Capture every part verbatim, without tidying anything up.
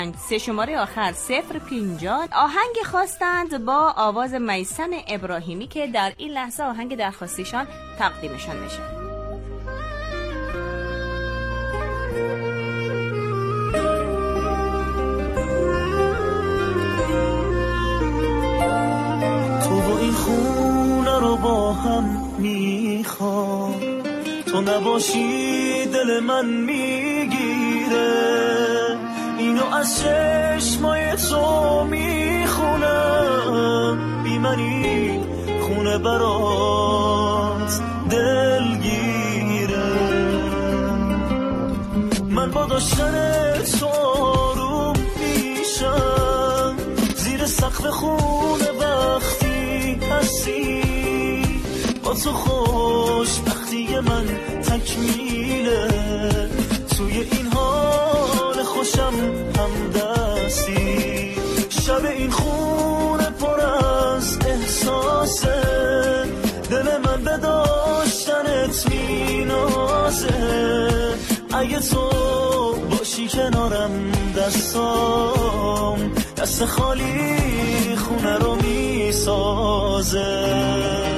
سه شماره آخر صفر پنجاه آهنگ خواستند با آواز میثم ابراهیمی که در این لحظه آهنگ درخواستیشان تقدیمشان میشه. تو و این خونه رو با هم میخوام، تو نباشی دل من میگیره، اینو از چشمای تو میخونم، بی منی خونه برات دلگیره. من با داشتن تو آروم میشم، زیر سقف خونه وقتی هستی، با تو خوشبختی من تکمیله، توی این حال خوشم همدستی، شب این خونه پر از احساسه، دل من به داشتنت مینازه، اگه تو باشی کنارم دستام دست خالی خونه رو میسازه.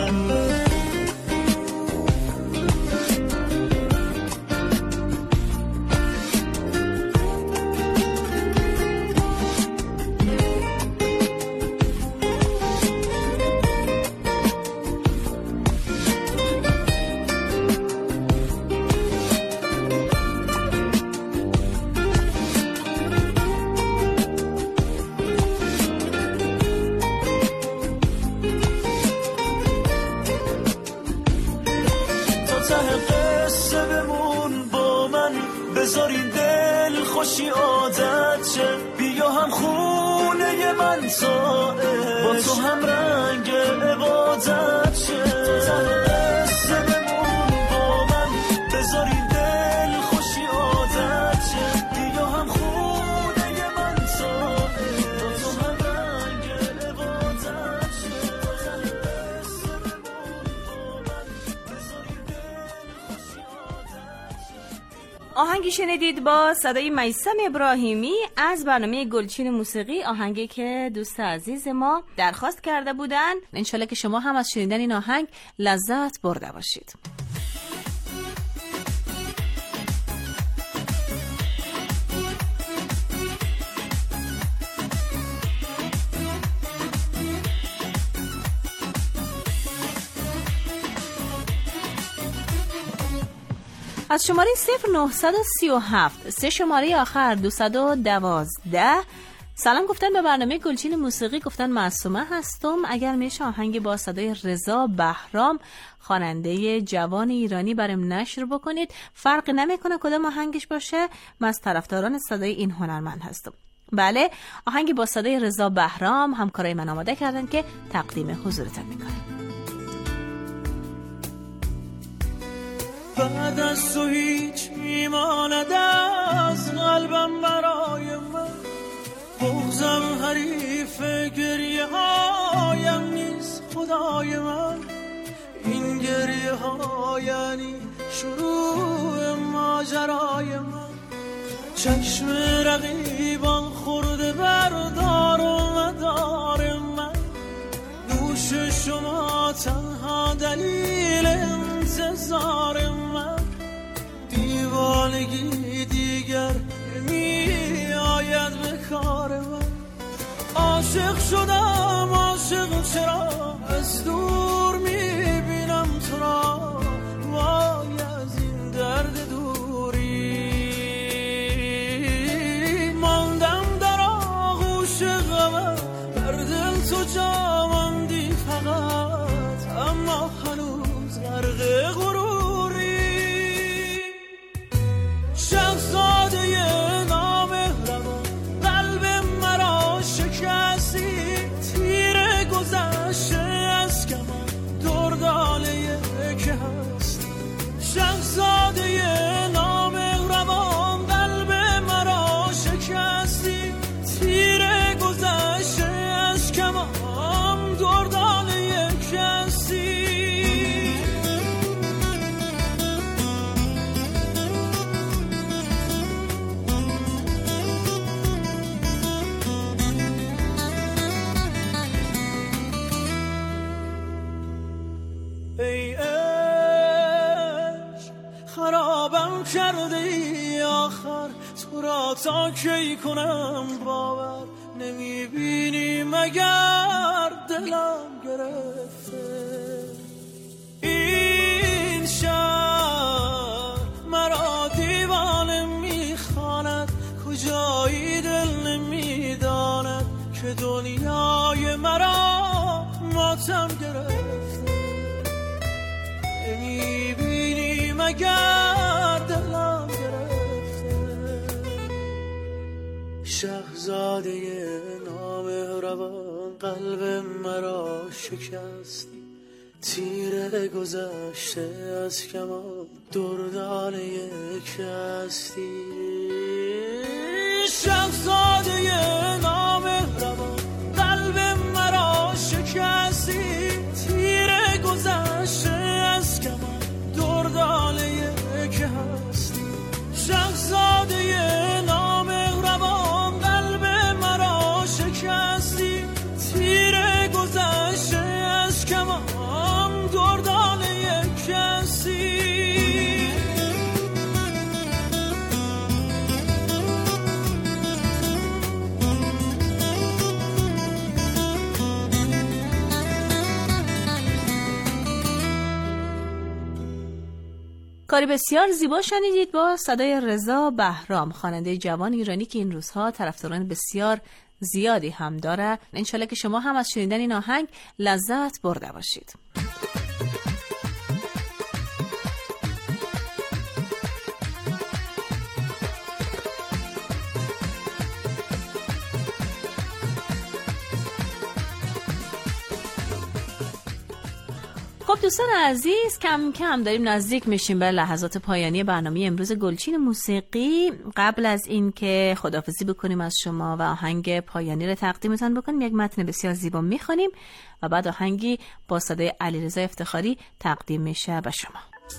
بذارین دل خوشی عادت شه، بیا هم خونه من ساعت، با تو هم رنگ عبادت شه، قصه بمون با من، بذارین دل خوشی عادت شه، بیا هم خونه من ساعت، با تو هم رنگ عبادت شه، قصه بمون با من، بذارین دل خوشی عادت شه. آهنگی شنیدید با صدای میثم ابراهیمی از برنامه گلچین موسیقی، آهنگی که دوست عزیز ما درخواست کرده بودن. انشالله که شما هم از شنیدن این آهنگ لذت برده باشید. از شماره صفر نه سه هفت سه شماره آخر دویست و دوازده سلام گفتن به برنامه گلچین موسیقی، گفتن معصومه هستم، اگر میشه آهنگ با صدای رضا بهرام خواننده جوان ایرانی برام نشر بکنید، فرق نمیکنه کدام آهنگش باشه، من از طرفداران صدای این هنرمند هستم. بله، آهنگ با صدای رضا بهرام همکارای من آماده کردن که تقدیم حضورتون میکنم. بعد از تو هیچ میماند از قلبم برای من، بغضم حریف گریه هایم نیست خدای من، این گریه ها یعنی شروع ماجرای من، چشم رقیبان خورده بردار و مدار من، دوش شما تنها دلیل انتظار من، دیوانگی دیگر نمی آید به کار من، عاشق شدم عاشق چرا از دور می بینم تو را، وای از این درد دوری، ماندم در آغوش غمت، در دل تو جا ماندی فقط، اما هنوز غرق غروری، شهزاده نامهربان قلب مرا شکستی، تیر گذشته از کمان درداله که هستی، شهزاده نامهربان قلب مرا شکستی، تیر گذشته از کمان درداله تا کی کنم باور نمیبینی مگر دلم گرفته این شهر مرا دیوانه میخواند کجایی دل نمیداند که دنیای مرا ماتم گرفته نمیبینی مگر دلم گرفته شهزاده نامهربان قلب مرا شکستی تیر گذشته از کمان دردان یک هستی شهزاده نامهربان قلب مرا شکستی تیر گذشته از کمان دردان یک هستی شهزاده نامهربان قلب مرا شکستی تیر گذشته از کمان دردان یک هستی کاری بسیار زیبا شنیدید با صدای رضا بهرام، خواننده جوان ایرانی که این روزها طرفداران بسیار زیادی هم داره. انشالله که شما هم از شنیدن این آهنگ لذت برده باشید. خب دوستان عزیز، کم کم داریم نزدیک میشیم به لحظات پایانی برنامه امروز گلچین موسیقی. قبل از این که خداحافظی بکنیم از شما و آهنگ پایانی رو تقدیمتون بکنیم، یک متن بسیار زیبا میخوانیم و بعد آهنگی با صدای علیرضا افتخاری تقدیم میشه به شما.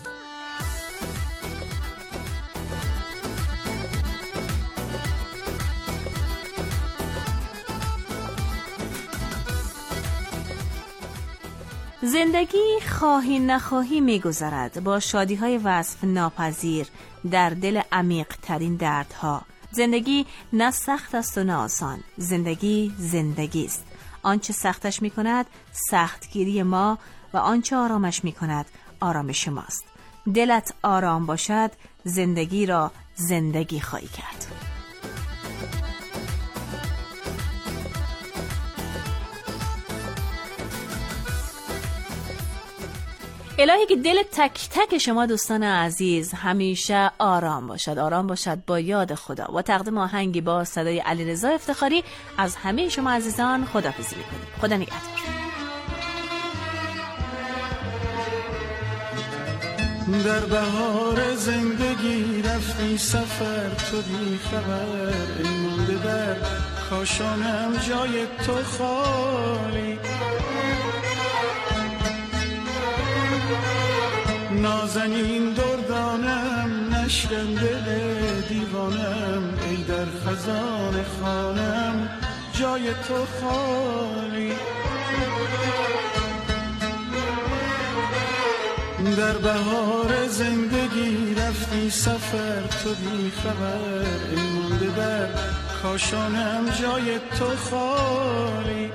زندگی خواهی نخواهی میگذرد با شادی‌های وصف ناپذیر در دل عمیق ترین دردها. زندگی نه سخت است و نه آسان. زندگی زندگی است. آنچه سختش میکند سختگیری ما و آنچه آرامش میکند آرامش ماست. دلت آرام باشد زندگی را زندگی خواهی کرد. الهی که دل تک تک شما دوستان عزیز همیشه آرام باشد، آرام باشد با یاد خدا. و تقدیم آهنگی با صدای علیرضا افتخاری از همه شما عزیزان خداحافظی می‌کنیم. خدا نگهدار. در بهار زندگی رفتی سفر تو بی خبر، ای مونده در کاشانم جای تو خالی. نازنین دردانم نشکن دل دیوانم، ای در خزان خانم جای تو خالی. در بهار زندگی رفتی سفر تو بی خبر، ای مونده در کاشانم جای تو خالی.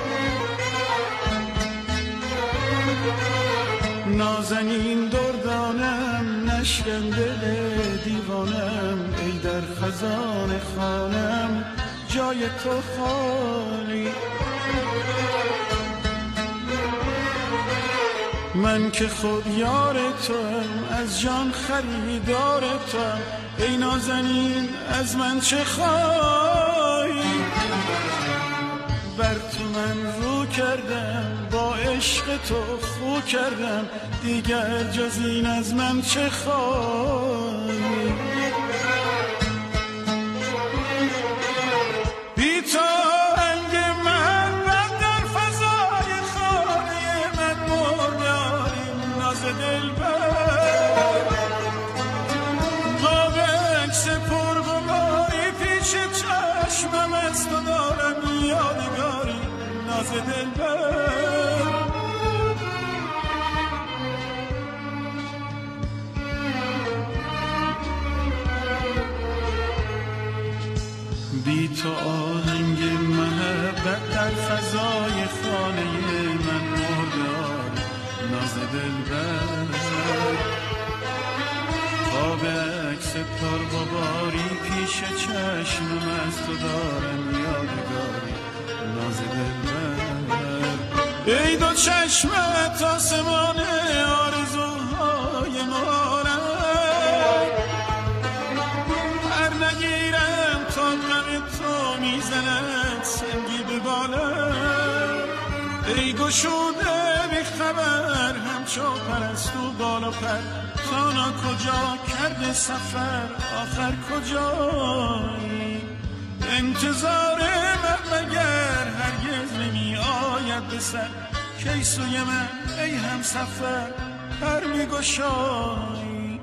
نازنین دردانم نشکن دل دیوانم، ای در خزان خانم جای تو خالی. من که خود یار توام از جان خریدار توام، ای نازنین از من چه خواهی؟ بر تو من رو کردم با عشق تو خو کردم، دیگر جز این از من چه خواهی؟ بی تو انگ من من در فضای خانه من مرداریم ناز دل بر قاب عکس پرگماری پیش چشمم از تو دارم یادگاری ناز دل بر. بی تو آهنگ محبت در فضای خانه من مردار ناز دلبر خواب عکس تار غباری پیش چشمم از تو دارم یادگاری ناز دلبر ای دو چشمت آسمان آرزوهای مارم هر نگیرم تا غم تو میزند سنگی به بالم ای گشوده بی خبر همچو پرستو بالا پر تانا کجا کرده سفر آخر کجایی انتظار من مگر هرگز نمی آید به سر کی سوی من ای هم سفر پر می گشایی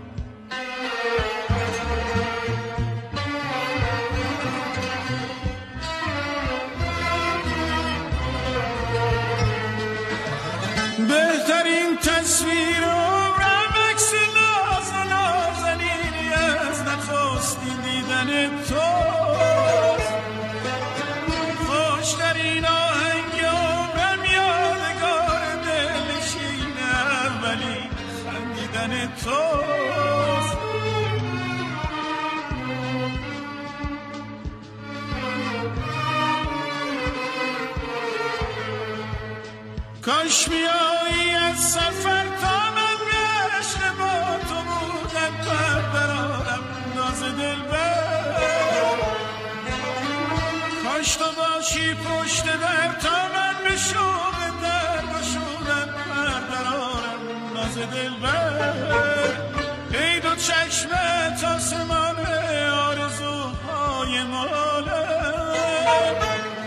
بهترین تصویر عمرم عکس ناز و نازنینی از نخستین دیدن توست خوشترین آهنگ عمرم یادگار دلنشین اولین خندیدن توست کاش بیایی از سفر تا من عشق با تو بودم پر برارم ناز دلبر کاش تو باشی پشت در تا من به شوق در گشودم پر برارم ناز دلبر ای دو چشمت آسمان آرزوهای مالم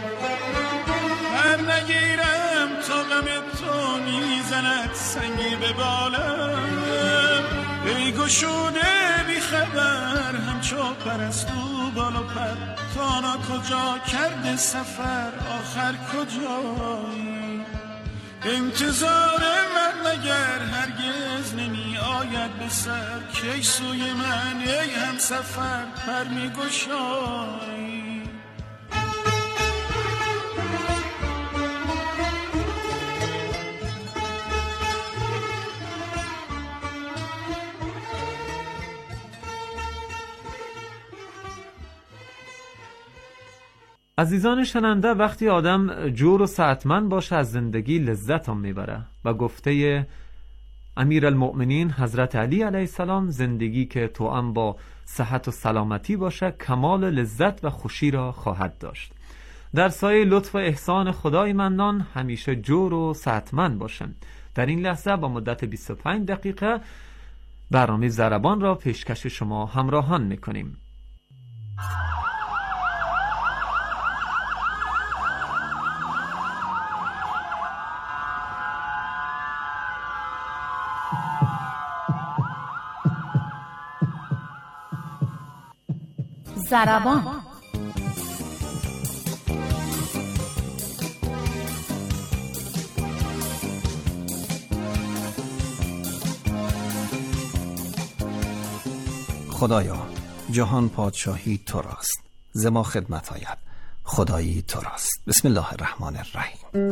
هر نگیرم تا غم تو میزند سنگی به بالم ای گشوده بی خبر همچو پرستو بالا پر تانا کجا کرده سفر آخر کجایی انتظار من مگر هرگز نمی آید به سر کی سوی من ای هم سفر پر می گشایی عزیزان شنونده، وقتی آدم جور و سعتمند باشه از زندگی لذت هم میبره و گفته امیرالمؤمنین حضرت علی علیه السلام زندگی که توأم با صحت و سلامتی باشه کمال لذت و خوشی را خواهد داشت. در سایه لطف و احسان خدای منان همیشه جور و سعتمند باشن. در این لحظه با مدت بیست و پنج دقیقه برنامه ضربان را پیشکش شما همراهان میکنیم. ضربان خدایا جهان پادشاهی تو راست، ز ما خدمت آید خدایی تو راست. بسم الله الرحمن الرحیم.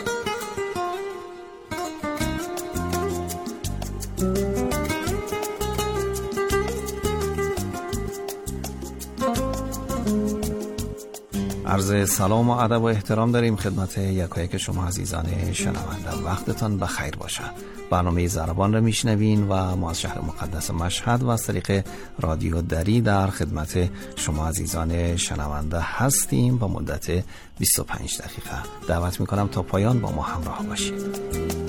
عرض سلام و ادب و احترام داریم خدمت یکایک شما عزیزان شنونده. وقتتان بخیر باشه. برنامه ضربان را میشنوین و ما از شهر مقدس مشهد و از طریق رادیو دری در خدمت شما عزیزان شنونده هستیم و مدت بیست و پنج دقیقه دعوت میکنم تا پایان با ما همراه باشید.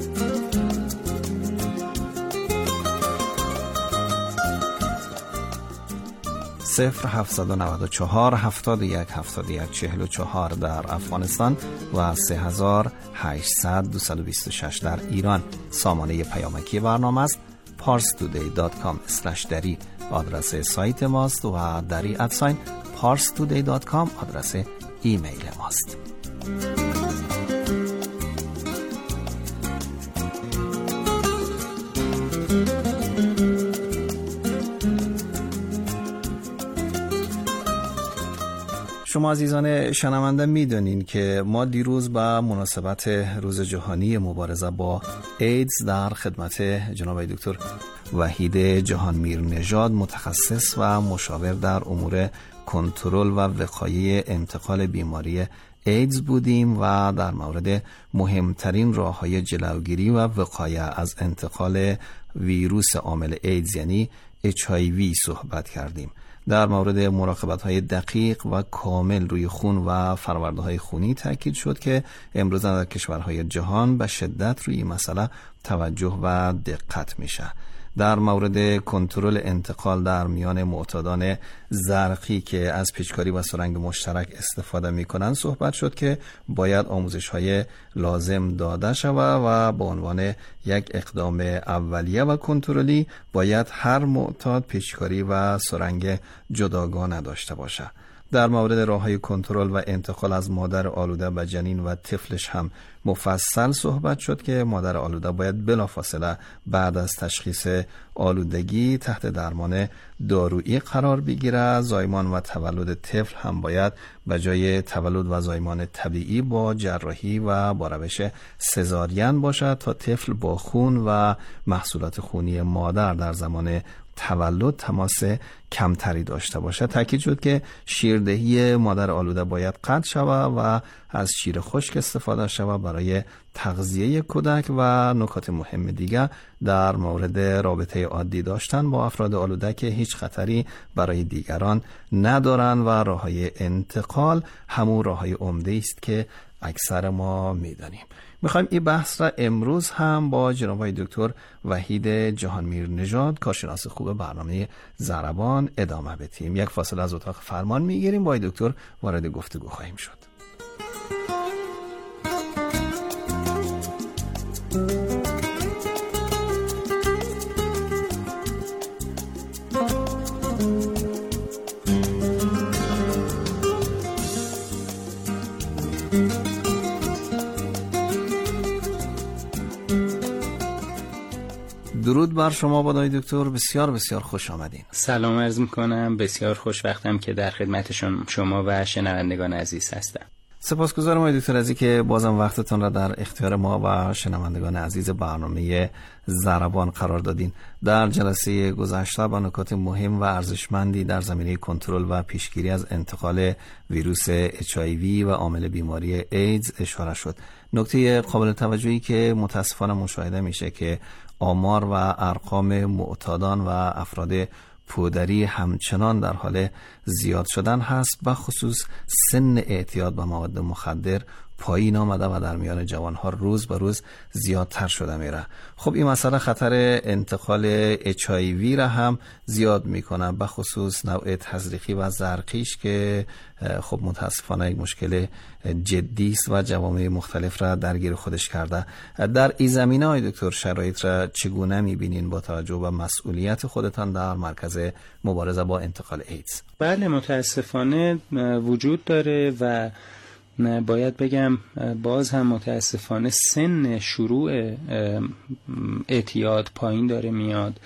صفر هفتصد و نود و چهار هفتاد و یک هفتاد و یک چهل و چهار در افغانستان و سه هزار هشتصد دویست و بیست و شش در ایران. سامانه پیامکی برنامه است پارس تودی دات کام اسلش دری آدرس سایت ماست و دری ادساین پارس تودی دات کام آدرس ایمیل ماست. شما عزیزان شنونده میدونین که ما دیروز با مناسبت روز جهانی مبارزه با ایدز در خدمت جناب دکتر وحید جهانمیر نژاد، متخصص و مشاور در امور کنترل و وقایع انتقال بیماری ایدز بودیم و در مورد مهمترین راه‌های جلوگیری و وقایع از انتقال ویروس عامل ایدز یعنی اچ آی وی صحبت کردیم. در مورد مراقبت‌های دقیق و کامل روی خون و فرورده‌های خونی تاکید شد که امروز در کشورهای جهان به شدت روی این مسئله توجه و دقت میشه. در مورد کنترل انتقال در میان معتادان زرقی که از پیچکاری و سرنگ مشترک استفاده میکنند صحبت شد که باید آموزش‌های لازم داده شود و به عنوان یک اقدام اولیه و کنترلی باید هر معتاد پیچکاری و سرنگ جداگانه داشته باشه. در مورد راه‌های کنترل و انتقال از مادر آلوده به جنین و طفلش هم مفصل صحبت شد که مادر آلوده باید بلافاصله بعد از تشخیص آلودگی تحت درمان دارویی قرار بگیره. زایمان و تولد طفل هم باید به جای تولد و زایمان طبیعی با جراحی و با روش سزارین باشد تا طفل با خون و محصولات خونی مادر در زمان تولد تماس کمتری داشته باشه. تاکید شد که شیردهی مادر آلوده باید قطع شود و از شیر خشک استفاده شود برای تغذیه کودک و نکات مهم دیگر در مورد رابطه عادی داشتن با افراد آلوده که هیچ خطری برای دیگران ندارند و راههای انتقال همون راههای عمده است که اکثر ما میدانیم. میخوایم این بحث را امروز هم با جناب دکتر وحید جهانمیر نژاد، کارشناس خوب برنامه ضربان ادامه بدیم. یک فاصله از اتاق فرمان میگیریم، با دکتر وارد گفتگو خواهیم شد. درود بر شما بادای دکتر، بسیار بسیار خوش آمدین. سلام عرض میکنم، بسیار خوشوقتم که در خدمت شما و شنوندگان عزیز هستم. سپاسگزارم آقای دکتر از اینکه بازم وقتتون را در اختیار ما و شنوندگان عزیز برنامه ضربان قرار دادین. در جلسه گذشته با نکات مهم و ارزشمندی در زمینه کنترل و پیشگیری از انتقال ویروس اچ آی وی و عامل بیماری ایدز اشاره شد. نکته قابل توجهی که متاسفانه مشاهده میشه که آمار و ارقام معتادان و افراد پودری همچنان در حال زیاد شدن هست، به خصوص سن اعتیاد به مواد مخدر پایین آمده و در میان جوانها روز به روز زیادتر شده میره. خب این مسئله خطر انتقال اچ آی وی را هم زیاد میکنه، به خصوص نوع تزریقی و زرقیش که خب متاسفانه یک مشکل جدی است و جوامع مختلف را درگیر خودش کرده. در این زمینه های دکتر شرایط را چگونه میبینین با توجه به مسئولیت خودتان در مرکز مبارزه با انتقال ایدز؟ بله، متاسفانه وجود داره و باید بگم باز هم متاسفانه سن شروع اعتیاد پایین داره میاد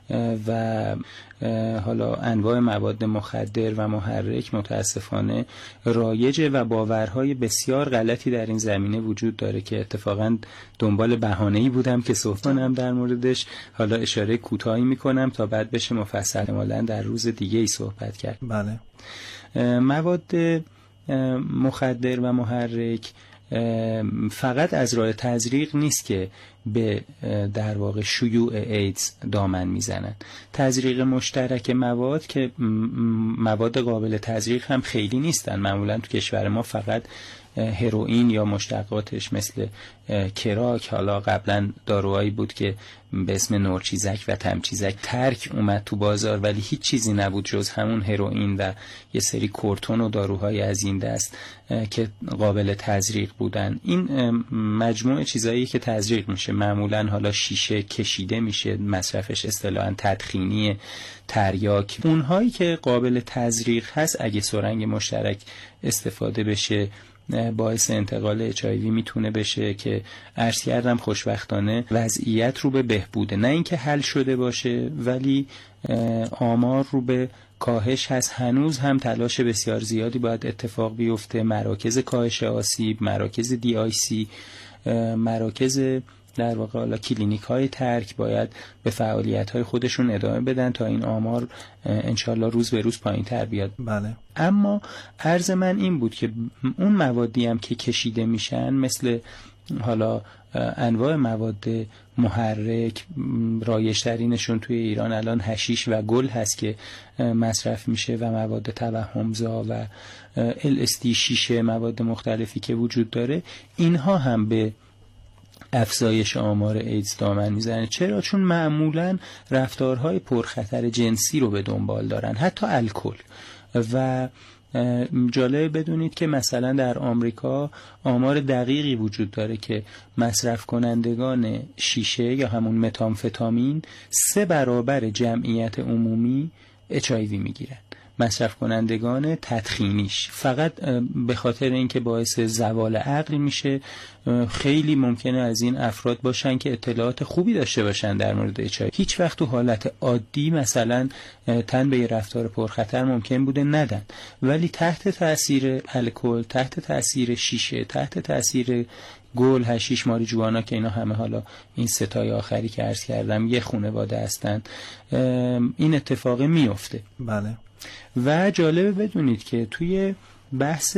و حالا انواع مواد مخدر و محرک متاسفانه رایجه و باورهای بسیار غلطی در این زمینه وجود داره که اتفاقا دنبال بهانه‌ای بودم که صحبت کنم در موردش. حالا اشاره کوتاهی میکنم تا بعد بشه مفصل احتمالاً در روز دیگه ای صحبت کرد. بله. مواد مخدر و محرک فقط از راه تزریق نیست که به در واقع شیوع ایدز دامن میزنن. تزریق مشترک مواد که مواد قابل تزریق هم خیلی نیستن. معمولا تو کشور ما فقط هروئین یا مشتقاتش مثل کراک، حالا قبلا داروهایی بود که به اسم نورچیزک و تمچیزک ترک اومد تو بازار ولی هیچ چیزی نبود جز همون هروئین و یه سری کورتون و داروهای از این دست که قابل تزریق بودن. این مجموعه چیزایی که تزریق میشه، معمولا حالا شیشه کشیده میشه، مصرفش اصطلاحاً تدخینی، تریاک. اونهایی که قابل تزریق هست اگه سرنگ مشترک استفاده بشه باعث انتقال اچ آی وی میتونه بشه که عرض کردم خوشبختانه وضعیت رو به بهبوده، نه اینکه حل شده باشه ولی آمار رو به کاهش هست. هنوز هم تلاش بسیار زیادی باید اتفاق بیفته. مراکز کاهش آسیب، مراکز دی آی سی، مراکز در واقع حالا کلینیک های ترک باید به فعالیت های خودشون ادامه بدن تا این آمار انشالله روز به روز پایین تر بیاد. بله. اما عرض من این بود که اون موادی هم که کشیده میشن مثل حالا انواع مواد محرک، رایج‌ترینشون توی ایران الان حشیش و گل هست که مصرف میشه و مواد توهمزا و ال اس دی شیشه، مواد مختلفی که وجود داره، اینها هم به افزایش آمار ایدز دامن میزنه. چرا؟ چون معمولاً رفتارهای پرخطر جنسی رو به دنبال دارن، حتی الکل. و جالب بدونید که مثلا در آمریکا آمار دقیقی وجود داره که مصرف کنندگان شیشه یا همون متامفتامین سه برابر جمعیت عمومی اچ آی وی میگیرن. مصرف کنندگان تدخینیش فقط به خاطر اینکه باعث زوال عقل میشه. خیلی ممکنه از این افراد باشن که اطلاعات خوبی داشته باشن در مورد اچ آی وی، هیچ وقت تو حالت عادی مثلا تن به رفتار پرخطر ممکن بوده ندن، ولی تحت تاثیر الکل، تحت تاثیر شیشه، تحت تاثیر گل، حشیش، ماریجوانا که اینا همه حالا این ستای آخری که عرض کردم یه خانواده هستن، این اتفاق میفته. بله. و جالبه بدونید که توی بحث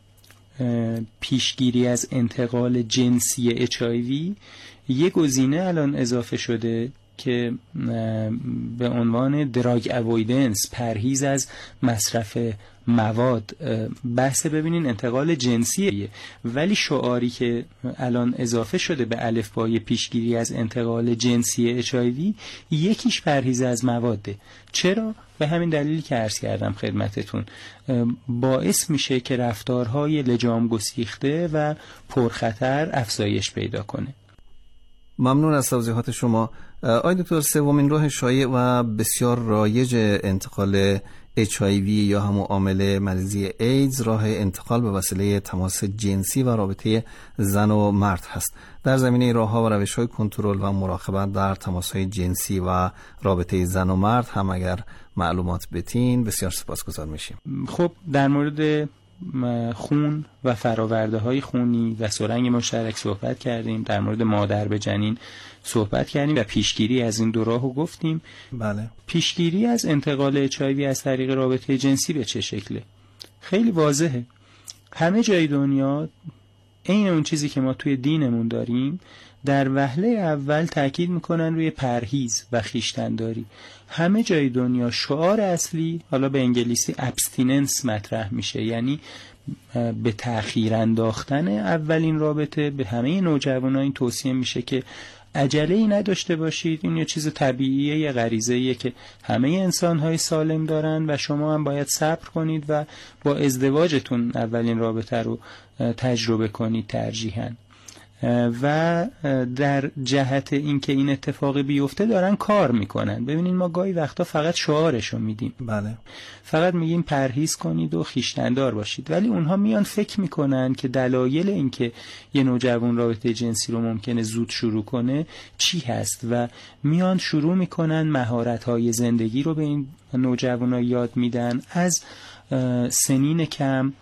پیشگیری از انتقال جنسی اچ آی وی یه گزینه الان اضافه شده که به عنوان دراگ اوایدنس، پرهیز از مصرف مواد. بحث ببینین انتقال جنسیه، ولی شعاری که الان اضافه شده به الفبای پیشگیری از انتقال جنسی اچ آی وی یکیش پرهیز از مواده. چرا؟ به همین دلیلی که عرض کردم خدمتتون، باعث میشه که رفتارهای لجام گسیخته و پرخطر افزایش پیدا کنه. ممنون از توضیحات شما. آقای دکتر، سومین راه شایع و بسیار رایج انتقال اچ آی وی یا همون عامل مریضی ایدز راه انتقال به وسیله تماس جنسی و رابطه زن و مرد هست. در زمینه راه‌ها و روش‌های کنترل و مراقبت در تماس‌های جنسی و رابطه زن و مرد هم اگر معلومات بتین بسیار سپاسگزار میشیم. خب در مورد خون و فراورده های خونی و سرنگ مشترک صحبت کردیم، در مورد مادر به جنین صحبت کردیم و پیشگیری از این دو راهو گفتیم. بله. پیشگیری از انتقال اچ آی وی از طریق رابطه جنسی به چه شکله؟ خیلی واضحه. همه جای دنیا این اون چیزی که ما توی دینمون داریم در وهله اول تاکید میکنن روی پرهیز و خویشتن‌داری. همه جای دنیا شعار اصلی حالا به انگلیسی ابستیننس مطرح میشه، یعنی به تأخیر انداختن اولین رابطه. به همه نوجوانان این توصیه میشه که عجله ای نداشته باشید، این یه چیز طبیعیه، یه غریزه‌ایه که همه انسان‌های سالم دارن و شما هم باید صبر کنید و با ازدواجتون اولین رابطه رو تجربه کنید ترجیحاً. و در جهت اینکه این اتفاق بیفته دارن کار میکنن. ببینید ما گاهی وقتا فقط شعارشو میدیم، بله، فقط میگیم پرهیز کنید و خویشتن‌دار باشید، ولی اونها میان فکر میکنن که دلایل اینکه یه نوجوان رابطه جنسی رو ممکنه زود شروع کنه چی هست و میان شروع میکنن مهارت‌های زندگی رو به این نوجوانا یاد میدن. از سنین کم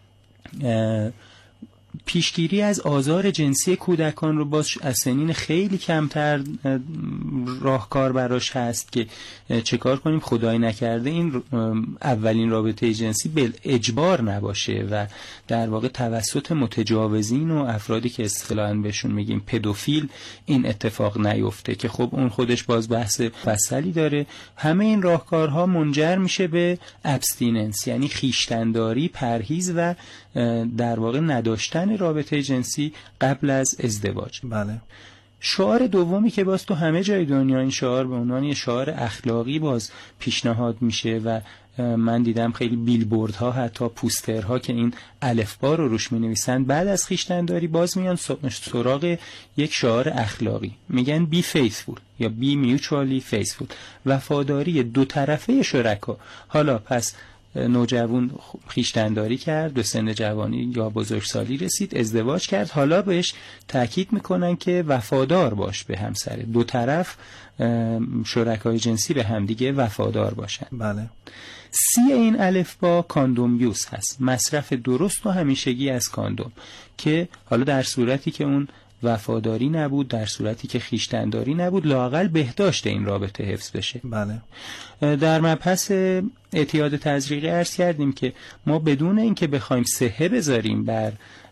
پیشگیری از آزار جنسی کودکان رو باز از سنین خیلی کمتر راهکار براش هست که چه کار کنیم خدای نکرده این اولین رابطه جنسی به اجبار نباشه و در واقع توسط متجاوزین و افرادی که اصطلاحاً بهشون میگیم پدوفیل این اتفاق نیفته که خب اون خودش باز بحث فصلی داره. همه این راهکارها منجر میشه به ابستیننس، یعنی خویشتن‌داری، پرهیز و در واقع نداشتن رابطه جنسی قبل از ازدواج. بله. شعار دومی که باز تو همه جای دنیا این شعار به عنوان یه شعار اخلاقی باز پیشنهاد میشه و من دیدم خیلی بیلبوردها حتی پوسترها که این الفبا رو روش مینویسن بعد از خویشتن‌داری باز میان سراغ یک شعار اخلاقی، میگن بی فیثفول یا بی میوچوالی فیثفول، وفاداری دو طرفه شرکا. حالا پس نوجوان خویشتنداری کرد، به سن جوانی یا بزرگسالی رسید، ازدواج کرد، حالا بهش تاکید میکنن که وفادار باش به همسر، دو طرف شرکای جنسی به همدیگه وفادار باشن. بله. سی این الف با کاندوم یوز هست، مصرف درست و همیشگی از کاندوم، که حالا در صورتی که اون وفاداری نبود، در صورتی که خیشتنداری نبود، لااقل بهداشت این رابطه حفظ بشه. بله. در مبحث اعتیاد تزریقی عرض کردیم که ما بدون اینکه بخوایم صحه بذاریم بر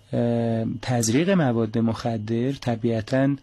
تزریق مواد مخدر، طبیعتاً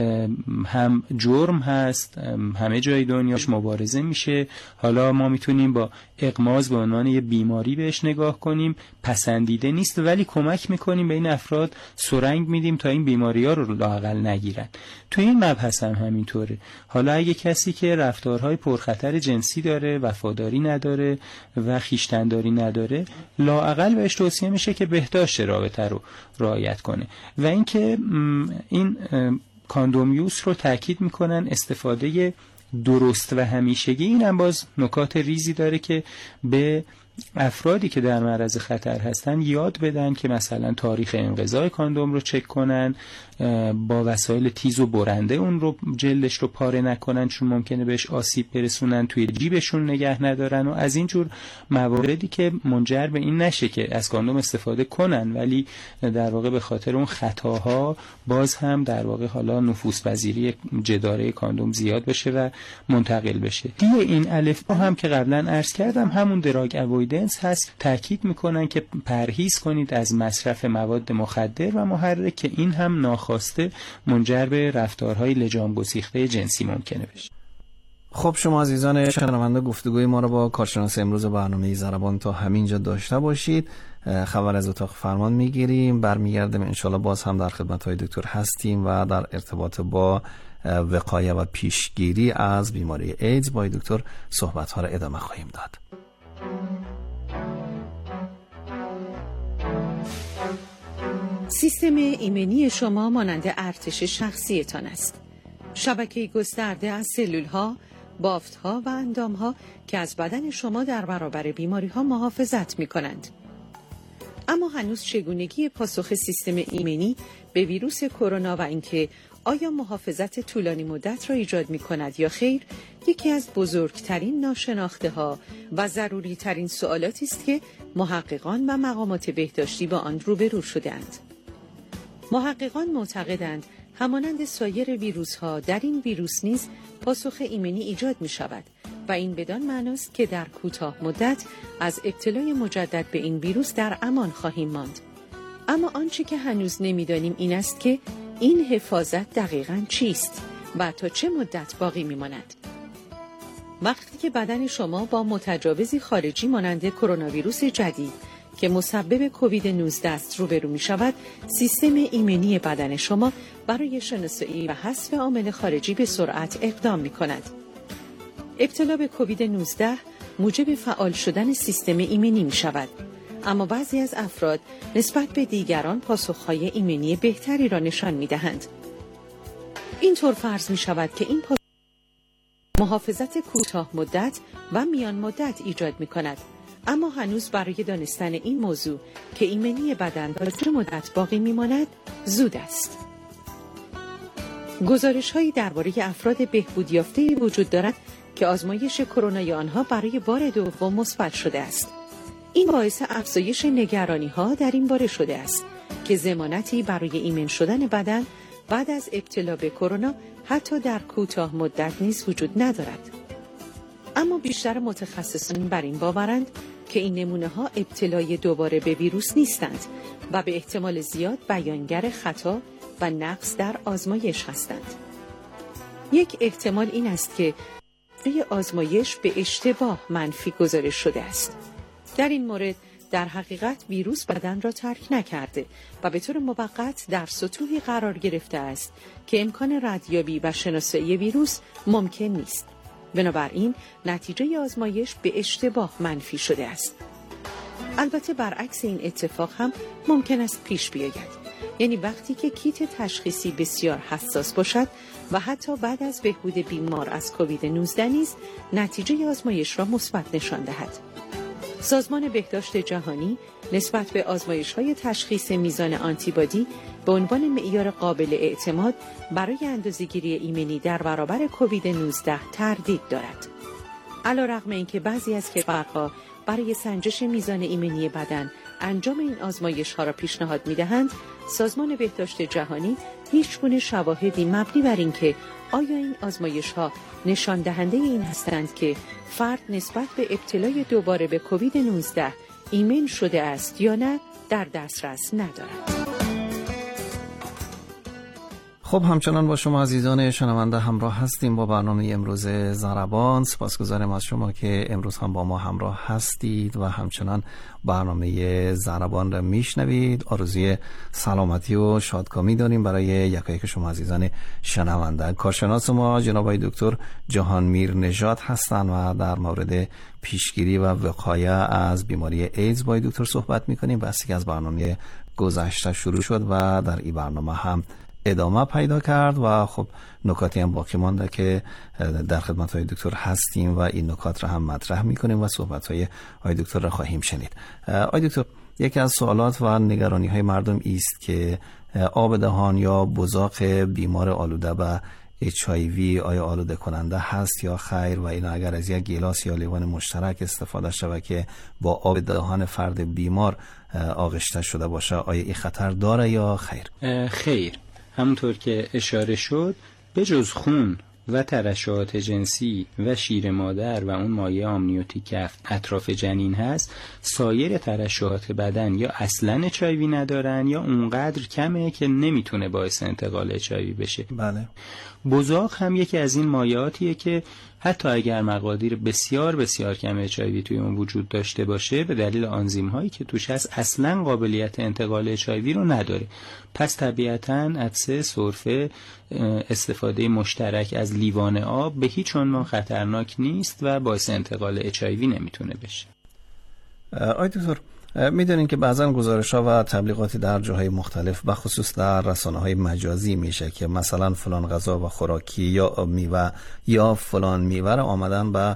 هم جرم هست، همه جای دنیاش مبارزه میشه. حالا ما میتونیم با اغماض به عنوان یه بیماری بهش نگاه کنیم، پسندیده نیست، ولی کمک میکنیم به این افراد، سرنگ میدیم تا این بیماری ها رو لااقل نگیرن. تو این مبحث هم همینطوره. حالا اگه کسی که رفتارهای پرخطر جنسی داره، وفاداری نداره و خیشتنداری نداره، لااقل بهش توصیه میشه که بهداشت رابطه رو رعایت کنه. و اینکه این کاندومیوس رو تاکید میکنن استفاده درست و همیشگی. این هم باز نکات ریزی داره که به افرادی که در معرض خطر هستن یاد بدن که مثلا تاریخ انقضای کاندوم رو چک کنن، با وسایل تیز و برنده اون رو جلدش رو پاره نکنن چون ممکنه بهش آسیب برسونن، توی جیبشون نگه ندارن و از اینجور مواردی که منجر به این نشه که از کاندوم استفاده کنن ولی در واقع به خاطر اون خطاها باز هم در واقع حالا نفوذپذیری جداره کاندوم زیاد بشه و منتقل بشه. دی این الف هم که قبلا عرض کردم همون دراگ اوایدنس هست، تاکید میکنن که پرهیز کنید از مصرف مواد مخدر و محرک که این هم ناخواسته منجر به رفتارهای لجام گسیخته جنسی ممکنه بشه. خب شما عزیزان شنونده گفتگوی ما رو با کارشناس امروز برنامه ضربان تا همینجا داشته باشید. خبر از اتاق فرمان میگیریم، برمیگردیم انشالله باز هم در خدمت های دکتر هستیم و در ارتباط با وقایه و پیشگیری از بیماری ایدز با دکتر صحبت ها رو ادامه خواهیم داد. سیستم ایمنی شما مانند ارتش شخصیتان است. شبکه گسترده از سلول‌ها، بافت‌ها و اندام‌ها که از بدن شما در برابر بیماری‌ها محافظت می‌کنند. اما هنوز چگونگی پاسخ سیستم ایمنی به ویروس کرونا و اینکه آیا محافظت طولانی مدت را ایجاد می‌کند یا خیر، یکی از بزرگترین ناشناخته‌ها و ضروری‌ترین سوالاتی است که محققان و مقامات بهداشتی با آن روبرو شده‌اند. محققان معتقدند همانند سایر ویروس‌ها در این ویروس نیز پاسخ ایمنی ایجاد می‌شود و این بدان معناست که در کوتاه مدت از ابتلای مجدد به این ویروس در امان خواهیم ماند. اما آنچه که هنوز نمی‌دانیم این است که این حفاظت دقیقاً چیست و تا چه مدت باقی می‌ماند. وقتی که بدن شما با متجاوزی خارجی مانند کرونا ویروس جدید که مسبب کووید نوزده است روبرو می شود، سیستم ایمنی بدن شما برای شناسایی و حذف عامل خارجی به سرعت اقدام می کند. ابتلا به کووید نوزده موجب فعال شدن سیستم ایمنی می شود، اما بعضی از افراد نسبت به دیگران پاسخهای ایمنی بهتری را نشان می دهند. اینطور فرض می شود که این پاسخ محافظت کوتاه مدت و میان مدت ایجاد می کند، اما هنوز برای دانستن این موضوع که ایمنی بدن تا چه مدت باقی میماند زود است. گزارش‌هایی درباره افراد بهبود یافته وجود دارد که آزمایش کرونای آنها برای بار دوم مثبت شده است. این باعث افزایش نگرانی‌ها در این باره شده است که ضمانتی برای ایمن شدن بدن بعد از ابتلا به کرونا حتی در کوتاه مدت نیز وجود ندارد. اما بیشتر متخصصان بر این باورند که این نمونه ها ابتلای دوباره به ویروس نیستند و به احتمال زیاد بیانگر خطا و نقص در آزمایش هستند. یک احتمال این است که این آزمایش به اشتباه منفی گزارش شده است. در این مورد در حقیقت ویروس بدن را ترک نکرده و به طور موقت در سطوحی قرار گرفته است که امکان ردیابی و شناسایی ویروس ممکن نیست. بنابراین نتیجه آزمایش به اشتباه منفی شده است. البته برعکس این اتفاق هم ممکن است پیش بیاید. یعنی وقتی که کیت تشخیصی بسیار حساس باشد و حتی بعد از بهبود بیمار از کووید نوزده نیز نتیجه آزمایش را مثبت نشان دهد. سازمان بهداشت جهانی نسبت به آزمایش‌های تشخیص میزان آنتیبادی به عنوان معیار قابل اعتماد برای اندازه‌گیری ایمنی در برابر کووید نوزده تردید دارد. علی‌رغم اینکه بعضی از کشورها برای سنجش میزان ایمنی بدن انجام این آزمایش‌ها را پیشنهاد می‌دهند، سازمان بهداشت جهانی هیچگونه شواهدی مبنی بر اینکه آیا این آزمایش‌ها نشان دهنده این هستند که فرد نسبت به ابتلای دوباره به کووید نوزده ایمن شده است یا نه در دسترس ندارد. خب همچنان با شما عزیزان شنونده همراه هستیم با برنامه امروز ضربان. سپاسگزارم از شما که امروز هم با ما همراه هستید و همچنان برنامه ضربان را میشنوید. آرزوی سلامتی و شادکامی داریم برای یکایک شما عزیزان شنونده. کارشناس ما جناب آقای دکتر جهانمیر نژاد هستند و در مورد پیشگیری و وقایه از بیماری ایدز با دکتر صحبت میکنیم. بحثی که از برنامه گذشته شروع شد و در این برنامه هم ادامه پیدا کرد و خب نکاتی هم باقی مانده که در خدمت های دکتر هستیم و این نکات را هم مطرح میکنیم و صحبت های آقای دکتر را خواهیم شنید. آقای دکتر، یکی از سوالات و نگرانی های مردم است که آب دهان یا بزاق بیمار آلوده به اچ آی وی آیا آلوده کننده هست یا خیر، و این اگر از یک گیلاس یا لیوان مشترک استفاده شود که با آب دهان فرد بیمار آغشته شده باشه، آیا این خطر داره یا خیر؟ خیر، همونطور که اشاره شد به جز خون و ترشحات جنسی و شیر مادر و اون مایع آمنیوتیک که اطراف جنین هست، سایر ترشحات بدن یا اصلا اچ آی وی ندارن یا اونقدر کمه که نمیتونه باعث انتقال اچ آی وی بشه. بله. بزاق هم یکی از این مایعاتیه که حتی اگر مقادیر بسیار بسیار کم اچ آی وی توی اون وجود داشته باشه، به دلیل آنزیم هایی که توش هست اصلا قابلیت انتقال اچ آی وی رو نداره. پس طبیعتاً عطسه، سرفه، استفاده مشترک از لیوان آب به هیچ عنوان خطرناک نیست و باعث انتقال اچ آی وی نمیتونه بشه. آقای دکتر، میدونین که بعضا گزارش‌ها و تبلیغاتی در جاهای مختلف و خصوص در رسانه‌های مجازی میشه که مثلا فلان غذا و خوراکی یا میوه یا فلان میوه را آمدن به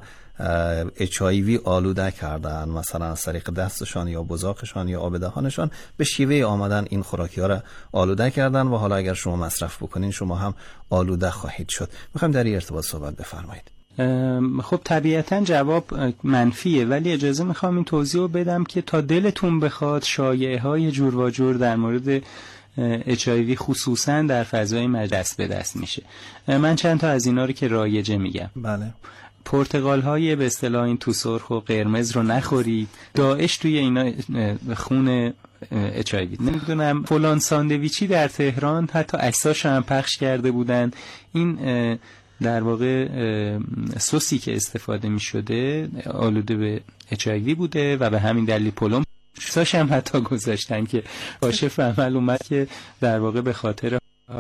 اچ آی وی آلوده کردن، مثلا از طریق دستشان یا بزاقشان یا آب دهانشان به شیوه آمدن این خوراکی ها را آلوده کردن و حالا اگر شما مصرف بکنین شما هم آلوده خواهید شد. میخوایم در این ارتباط صحبت بفرمایید. خب طبیعتاً جواب منفیه، ولی اجازه میخوام این توضیح رو بدم که تا دلتون بخواد شایعه های جور و جور در مورد اچ آی وی خصوصاً در فضای مجلس به دست میشه. من چند تا از اینا رو که رایجه میگم. بله. پرتقال های به اصطلاح این تو سرخ و قرمز رو نخورید، داعش توی اینا خون اچ آی وی. نمیدونم فلان ساندویچی در تهران حتی عکساش هم پخش کرده بودن، این در واقع سوسی که استفاده می شده آلوده به اچ آی وی بوده و به همین دلیل پلم ساش هم حتی گذاشتن که کاشف عمل اومد که در واقع به خاطر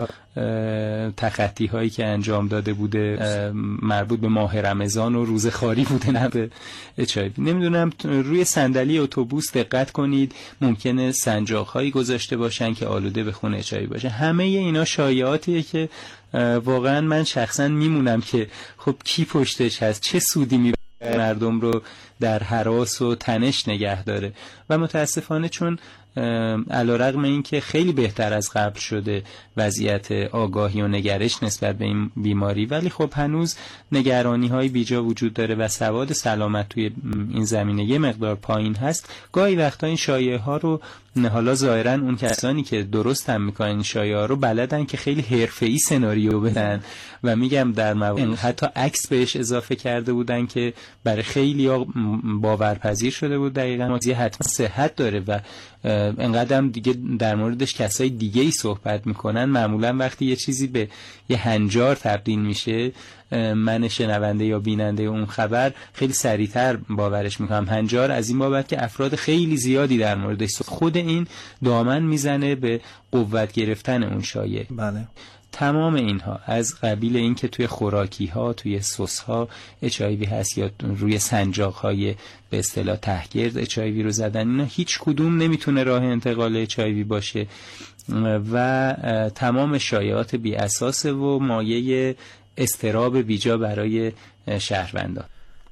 تخطی هایی که انجام داده بوده مربوط به ماه رمضان و روز خاری بوده، نه به اچ آی وی. نمیدونم روی صندلی اتوبوس دقت کنید، ممکنه سنجاق هایی گذاشته باشن که آلوده به خون اچ آی وی باشه. همه اینا شایعاتیه که واقعا من شخصا میمونم که خب کی پشتش هست، چه سودی میبره مردم رو در هراس و تنش نگه داره. و متاسفانه چون علیرغم این که خیلی بهتر از قبل شده وضعیت آگاهی و نگرش نسبت به این بیماری، ولی خب هنوز نگرانی های بیجا وجود داره و سواد سلامت توی این زمینه یه مقدار پایین هست. گاهی وقتا این شایعه ها رو حالا ظاهرا اون کسانی که درست هم میکنن این شایعه ها رو بلدن که خیلی حرفه‌ای سناریو بدن و میگم در مورد حتی عکس بهش اضافه کرده بودن که برای خیلی ها باورپذیر شده بود دقیقاً مازی حتما صحت داره و انقدر هم دیگه در موردش کسای دیگه ای صحبت میکنن. معمولا وقتی یه چیزی به یه هنجار تبدیل میشه، من شنونده یا بیننده اون خبر خیلی سریعتر باورش میکنم. هنجار از این بابت که افراد خیلی زیادی در موردش خود این دامن میزنه به قوت گرفتن اون شایعه. بله. تمام اینها از قبیل این که توی خوراکی ها، توی سس ها اچ آی وی هست یا روی سنجاق های به اصطلاح تهگرد اچ آی وی رو زدن، اینا هیچ کدوم نمیتونه راه انتقال اچ آی وی باشه و تمام شایعات بی اساسه و مایه استراب بیجا برای شهروندان.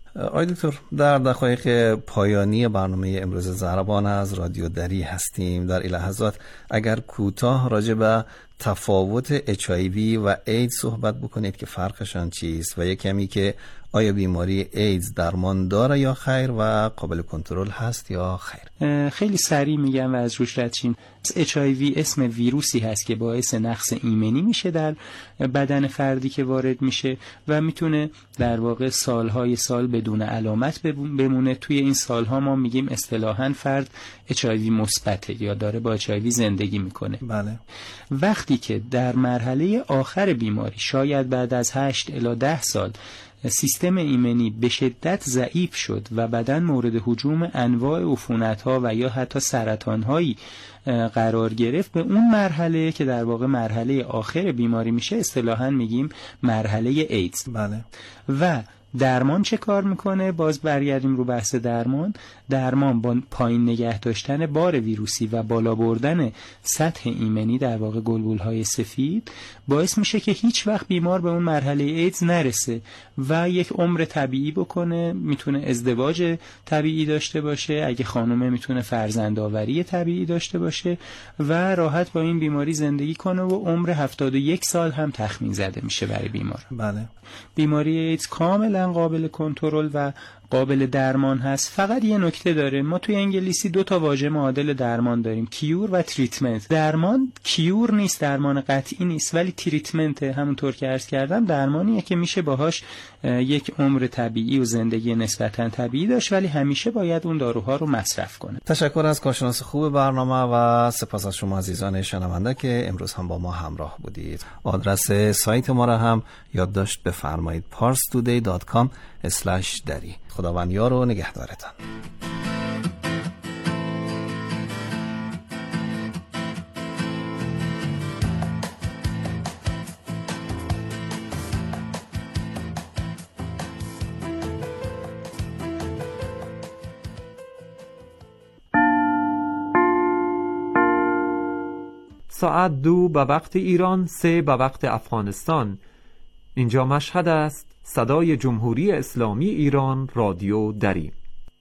آقای دکتر، در دقایق پایانی برنامه امروز ضربان از رادیو دری هستیم. در این لحظات اگر کوتاه راجع به تفاوت اچ آی وی و ایدز صحبت بکنید که فرقشان چیست و یک کمی که آیا بیماری ایدز درمان داره یا خیر و قابل کنترل هست یا خیر؟ خیلی سریع میگم و از روش رد شیم. اچ آی وی اسم ویروسی هست که باعث نقص ایمنی میشه در بدن فردی که وارد میشه و میتونه در واقع سالهای سال بدون علامت بمونه. توی این سالها ما میگیم اصطلاحاً فرد اچ آی وی مثبته یا داره با اچ آی وی زندگی میکنه. بله. وقتی که در مرحله آخر بیماری، شاید بعد از هشت الی ده سال، سیستم ایمنی به شدت ضعیف شد و بدن مورد هجوم انواع عفونت‌ها و یا حتی سرطان‌هایی قرار گرفت، به اون مرحله که در واقع مرحله آخر بیماری میشه اصطلاحاً میگیم مرحله ایدز. بله. و درمان چه کار میکنه؟ باز برگردیم رو بحث درمان. درمان با پایین نگه داشتن بار ویروسی و بالا بردن سطح ایمنی، در واقع گلبولهای سفید، باعث میشه که هیچ وقت بیمار به اون مرحله ایدز نرسه و یک عمر طبیعی بکنه. میتونه ازدواج طبیعی داشته باشه، اگه خانومه میتونه فرزندآوری طبیعی داشته باشه و راحت با این بیماری زندگی کنه و عمر هفتاد و یک سال هم تخمین زده میشه برای بیمار. بله. بیماری ایدز کاملا قابل کنترل و قابل درمان هست. فقط یه نکته داره، ما توی انگلیسی دو تا واژه معادل درمان داریم، کیور و تریتمنت. درمان کیور نیست، درمان قطعی نیست، ولی تریتمنت، همونطور که عرض کردم، درمانیه که میشه باهاش یک عمر طبیعی و زندگی نسبتا طبیعی داشت، ولی همیشه باید اون داروها رو مصرف کنه. تشکر از کارشناس خوب برنامه و سپاس از شما عزیزان شنونده که امروز هم با ما همراه بودید. آدرس سایت ما را هم یادداشت بفرمایید، پارس تودی دات کام اسلش دری. خداوند یار و نگهدارتان. ساعت دو به وقت ایران، سه به وقت افغانستان. اینجا مشهد است. صدای جمهوری اسلامی ایران، رادیو دری.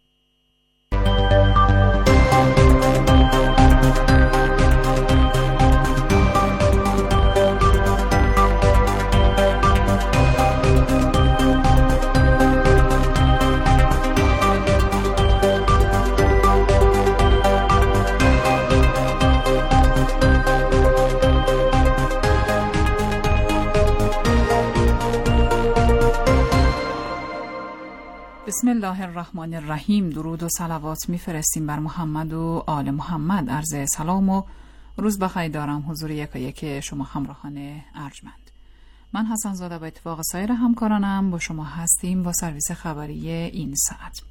بسم الله الرحمن الرحیم. درود و صلوات میفرستیم بر محمد و آل محمد. عرض سلام و روز بخیر دارم حضور یکا یک شما همراهان ارجمند. من حسن زاده با اتفاق سایر همکارانم با شما هستیم با سرویس خبری این ساعت.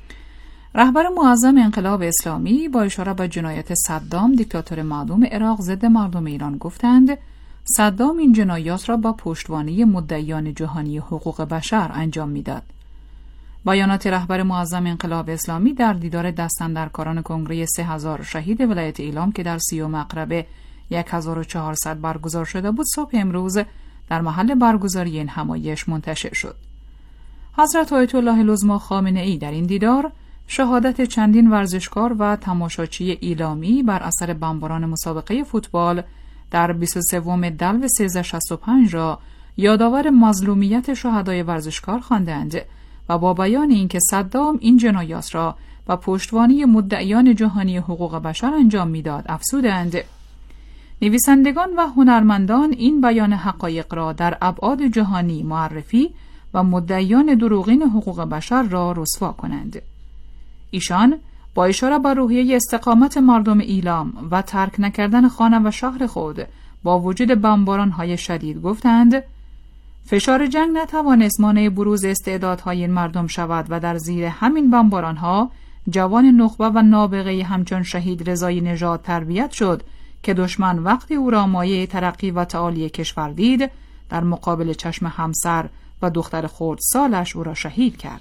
رهبر معظم انقلاب اسلامی با اشاره به جنایت صدام، دیکتاتور معدوم عراق، ضد مردم ایران گفتند صدام این جنایات را با پشتوانه مدعیان جهانی حقوق بشر انجام میداد. بیانات رهبر معظم انقلاب اسلامی در دیدار دستاندرکاران کنگره سه هزار شهید ولایت ایلام که در سی و مقربه هزار و چهارصد برگزار شده بود، صبح امروز در محل برگزاری این همایش منتشر شد. حضرت آیت الله العظمی خامنه ای در این دیدار شهادت چندین ورزشکار و تماشاچی ایلامی بر اثر بمباران مسابقه فوتبال در بیست و سوم دلو سیزده شصت و پنج را یادآور مظلومیت شهدای ورزشکار خواندند و با بیان اینکه صدام این جنایات را با پشتوانه مدعیان جهانی حقوق بشر انجام میداد افزودند. نویسندگان و هنرمندان این بیان حقایق را در ابعاد جهانی معرفی و مدعیان دروغین حقوق بشر را رسوا کنند. ایشان با اشاره به روحیه استقامت مردم ایلام و ترک نکردن خانه و شهر خود با وجود بمباران‌های شدید گفتند فشار جنگ نتوانست مانع بروز استعدادهای این مردم شود و در زیر همین بمباران‌ها جوان نخبه و نابغه همچون شهید رضای نژاد تربیت شد که دشمن وقتی او را مایه ترقی و تعالی کشور دید در مقابل چشم همسر و دختر خردسالش او را شهید کرد.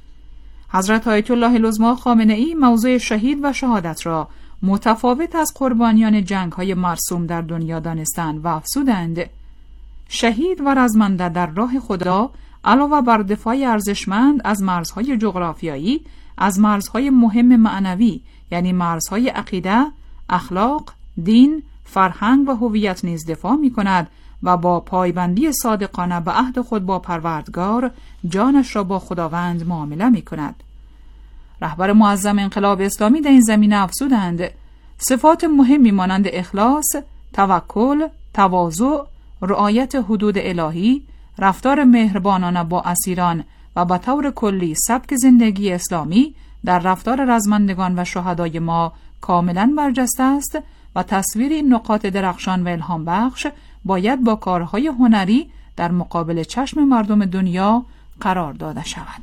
حضرت آیت الله العظمی خامنه ای موضوع شهید و شهادت را متفاوت از قربانیان جنگ‌های مرسوم در دنیا دانستند و افزودند شهید و رزمنده در راه خدا علاوه بر دفاع ارزشمند از مرزهای جغرافیایی، از مرزهای مهم معنوی یعنی مرزهای عقیده، اخلاق، دین، فرهنگ و هویت نیز دفاع می‌کند و با پایبندی صادقانه به عهد خود با پروردگار جانش را با خداوند معامله می‌کند. رهبر معظم انقلاب اسلامی در این زمینه افزودند: صفات مهمی مانند اخلاص، توکل، تواضع، رعایت حدود الهی، رفتار مهربانانه با اسیران و به طور کلی سبک زندگی اسلامی در رفتار رزمندگان و شهدای ما کاملا برجسته است و تصویر این نقاط درخشان و الهام بخش باید با کارهای هنری در مقابل چشم مردم دنیا قرار داده شود.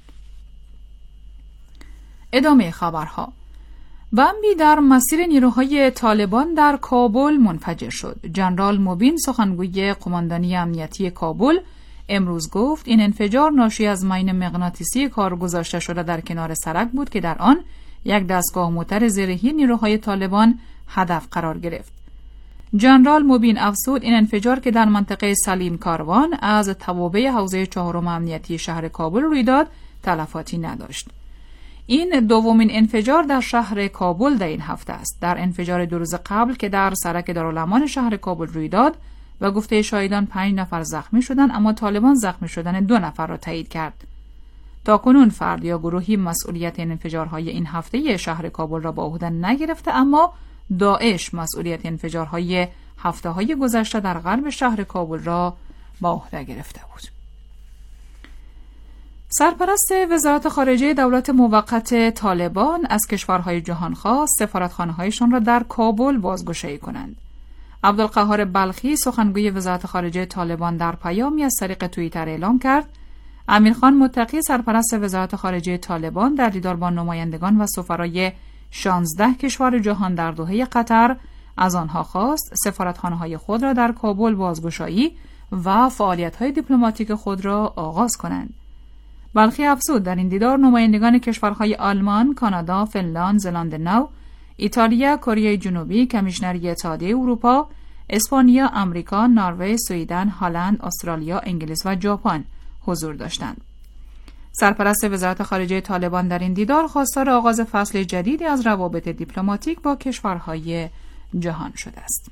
ادامه خبرها. بمبی در مسیر نیروهای طالبان در کابل منفجر شد. ژنرال مبین سخنگوی قماندانی امنیتی کابل امروز گفت این انفجار ناشی از مین مغناطیسی کار گذاشته شده در کنار سرک بود که در آن یک دستگاه موتر زرهی نیروهای طالبان هدف قرار گرفت. ژنرال مبین افزود این انفجار که در منطقه سلیم کاروان از توابع حوزه چهارم امنیتی شهر کابل روی داد تلفاتی نداشت. این دومین انفجار در شهر کابل در این هفته است. در انفجار دو روز قبل که در سرک دارالامان شهر کابل روی داد و گفته شاهدان پنج نفر زخمی شدند، اما طالبان زخمی شدن دو نفر را تایید کرد. تاکنون فرد یا گروهی مسئولیت این انفجارهای این هفته شهر کابل را به عهده نگرفته، اما داعش مسئولیت انفجارهای هفته‌های گذشته در غرب شهر کابل را به عهده گرفته بود. سرپرست وزارت خارجه دولت موقت طالبان از کشورهای جهان خواست سفارتخانه‌هایشان را در کابل بازگشایی کنند. عبدالقهار بلخی سخنگوی وزارت خارجه طالبان در پیامی از طریق توییتر اعلام کرد امیرخان متقی سرپرست وزارت خارجه طالبان در دیدار با نمایندگان و سفرای شانزده کشور جهان در دوحه قطر از آنها خواست سفارتخانه‌های خود را در کابل بازگشایی و فعالیت‌های دیپلماتیک خود را آغاز کنند. بلخی افزود در این دیدار نمایندگان کشورهای آلمان، کانادا، فنلاند، زلاند نو، ایتالیا، کره جنوبی، کمیشنری اتحادیه اروپا، اسپانیا، آمریکا، نروژ، سوئیدن، هلند، استرالیا، انگلیس و ژاپن حضور داشتند. سرپرست وزارت خارجه طالبان در این دیدار خواستار آغاز فصل جدیدی از روابط دیپلماتیک با کشورهای جهان شده است.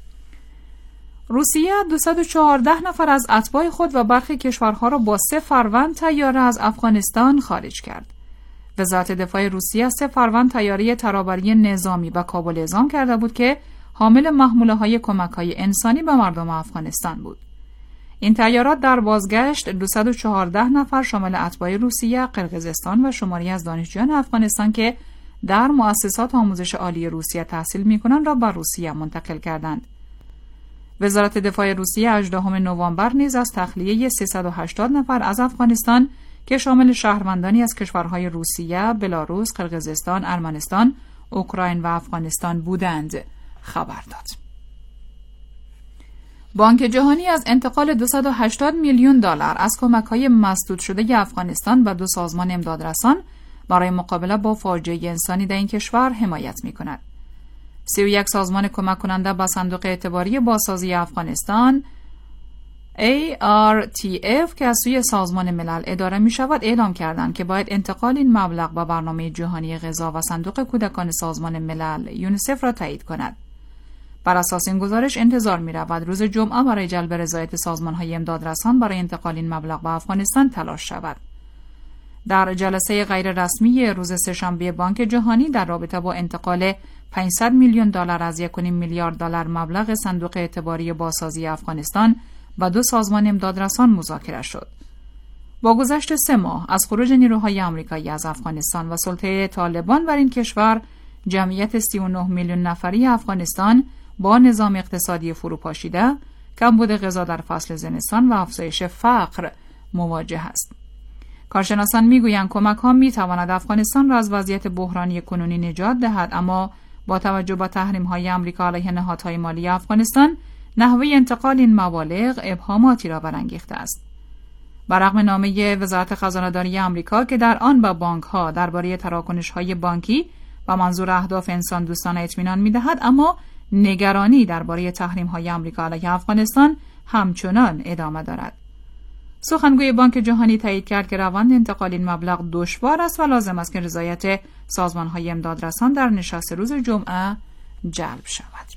روسیه دویست و چهارده نفر از اتباع خود و برخی کشورها را با سه فروند طیاره از افغانستان خارج کرد. وزارت دفاع روسیه سه فروند طیاره ترابری نظامی به کابل اعزام کرده بود که حامل محموله‌های کمک‌های انسانی به مردم افغانستان بود. این طیارات در بازگشت دویست و چهارده نفر شامل اتباع روسیه، قرقیزستان و شماری از دانشجویان افغانستان که در مؤسسات آموزش عالی روسیه تحصیل می‌کنند را به روسیه منتقل کردند. وزارت دفاع روسیه هجدهم نوامبر نیز از تخلیه سیصد و هشتاد نفر از افغانستان که شامل شهروندانی از کشورهای روسیه، بلاروس، قرقیزستان، ارمنستان، اوکراین و افغانستان بودند خبر داد. بانک جهانی از انتقال دویست و هشتاد میلیون دلار از کمک‌های مسدود شده افغانستان به دو سازمان امدادرسان برای مقابله با فاجعه انسانی در این کشور حمایت می‌کند. سی و یک سازمان کمک کننده به صندوق اعتباری بازسازی افغانستان ای آر تی اف که از سوی سازمان ملل اداره می شود اعلام کردند که باید انتقال این مبلغ به برنامه جهانی غذا و صندوق کودکان سازمان ملل یونیسف را تایید کند. بر اساس این گزارش انتظار می رود روز جمعه برای جلب رضایت سازمان های امدادرسان برای انتقال این مبلغ به افغانستان تلاش شود. در جلسه غیر رسمی روز سه‌شنبه بانک جهانی در رابطه با انتقال پانصد میلیون دلار از یک و نیم میلیارد دلار مبلغ صندوق اعتباری بازسازی افغانستان و دو سازمان امدادرسان مذاکره شد. با گذشت سه ماه از خروج نیروهای آمریکایی از افغانستان و سلطه طالبان بر این کشور، جمعیت سی و نه میلیون نفری افغانستان با نظام اقتصادی فروپاشیده، کمبود غذا در فصل زمستان و افزایش فقر مواجه است. کارشناسان میگویند کمک‌ها میتواند افغانستان را از وضعیت بحرانی کنونی نجات دهد، اما با توجه به تحریم‌های آمریکا علیه نهادهای مالی افغانستان، نحوه انتقال این مبالغ ابهاماتی را برانگیخته است. بررغم نامه وزارت خزانه‌داری آمریکا که در آن به بانک‌ها درباره تراکنش‌های بانکی و منظور اهداف انسان دوستانه اطمینان می‌دهد، اما نگرانی درباره تحریم‌های آمریکا علیه افغانستان همچنان ادامه دارد. سخنگوی بانک جهانی تایید کرد که روند انتقال این مبلغ دشوار است و لازم است که رضایت سازمان‌های امدادرسان در نشست روز جمعه جلب شود.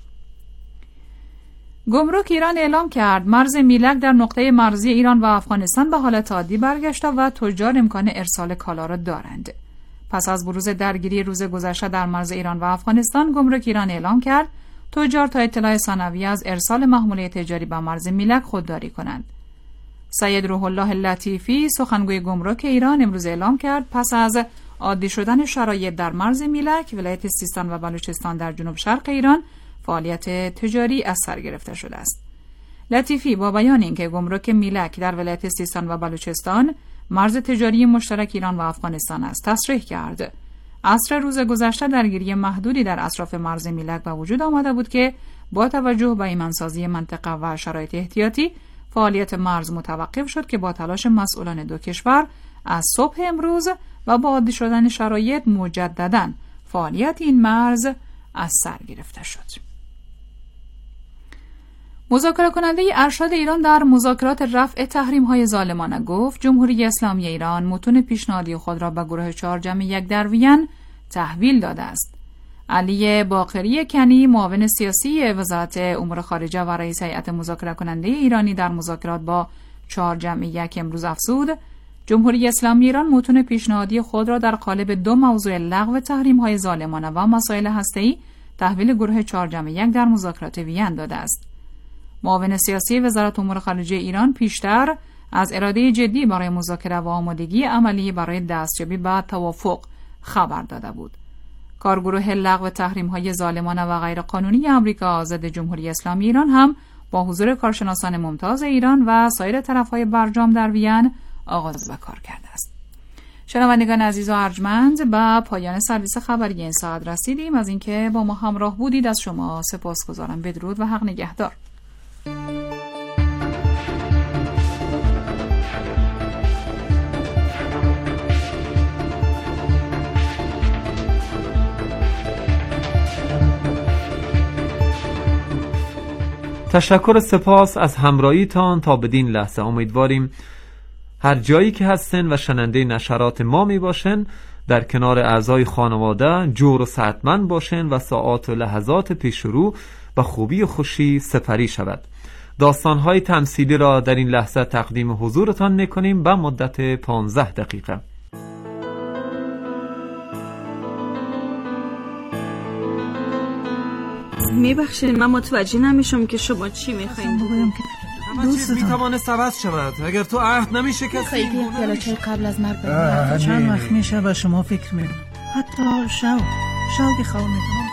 گمرک ایران اعلام کرد مرز میلک در نقطه مرزی ایران و افغانستان به حالت عادی برگشته و تجار امکان ارسال کالا را دارند. پس از بروز درگیری روز گذشته در مرز ایران و افغانستان، گمرک ایران اعلام کرد تجار تا اطلاع ثانویه از ارسال محموله تجاری به مرز میلک خودداری کنند. سید روح الله لطیفی سخنگوی گمرک ایران امروز اعلام کرد پس از عادی شدن شرایط در مرز میلک، ولایت سیستان و بلوچستان در جنوب شرق ایران فعالیت تجاری از سر گرفته شده است. لطیفی با بیان اینکه گمرک میلک در ولایت سیستان و بلوچستان مرز تجاری مشترک ایران و افغانستان است، تصریح کرد عصر روز گذشته درگیری محدودی در اطراف مرز میلک به وجود آمده بود که با توجه به ایمنسازی منطقه و شرایط احتیاطی فعالیت مرز متوقف شد که با تلاش مسئولان دو کشور از صبح امروز و با عادی شدن شرایط مجدداً فعالیت این مرز از سر گرفته شد. مذاکره کننده ارشد ایران در مذاکرات رفع تحریم‌های ظالمانه گفت جمهوری اسلامی ایران متون پیشنهادی خود را به گروه چهار جمع یک در وین تحویل داده است. علی باقری کنی معاون سیاسی وزارت امور خارجه و رئیس هیئت مذاکره کننده ایرانی در مذاکرات با چهار جمع یک امروز افزود جمهوری اسلامی ایران متون پیشنهادی خود را در قالب دو موضوع لغو تحریم‌های ظالمانه و مسائل هسته‌ای تحویل گروه چهار جمع یک در مذاکرات وین داده است. معاون سیاسی وزارت امور خارجه ایران پیشتر از اراده جدی برای مذاکره و آمادگی عملی برای دستیابی به توافق خبر داده بود. کارگروه لغو تحریم‌های ظالمانه و غیرقانونی آمریکا ضد جمهوری اسلامی ایران هم با حضور کارشناسان ممتاز ایران و سایر طرف‌های برجام در وین آغاز به کار کرده است. شنوندگان عزیز و ارجمند، به پایان سرویس خبری این ساعت رسیدیم. از اینکه با ما همراه بودید از شما سپاسگزارم. بدرود و حق نگهدار. تشکر و سپاس از همراهیتان تا بدین لحظه. امیدواریم هر جایی که هستن و شننده نشرات ما می باشن در کنار اعضای خانواده جور و صحتمند باشن و ساعات و لحظات پیش رو به خوبی و خوشی سپری شود. داستان‌های تمثیلی را در این لحظه تقدیم حضورتان می‌کنیم به مدت پانزده دقیقه. میبخشید من متوجه نمیشم که شما چی میخواین بگویم که همه چیز میتوانه عوض شود اگر تو عهد نمیشکستی. خیلی پیاله چای قبل از مرگ بریم. چند وقت میشه به شما فکر میکنم، حتی شو شو که خواه میکنم.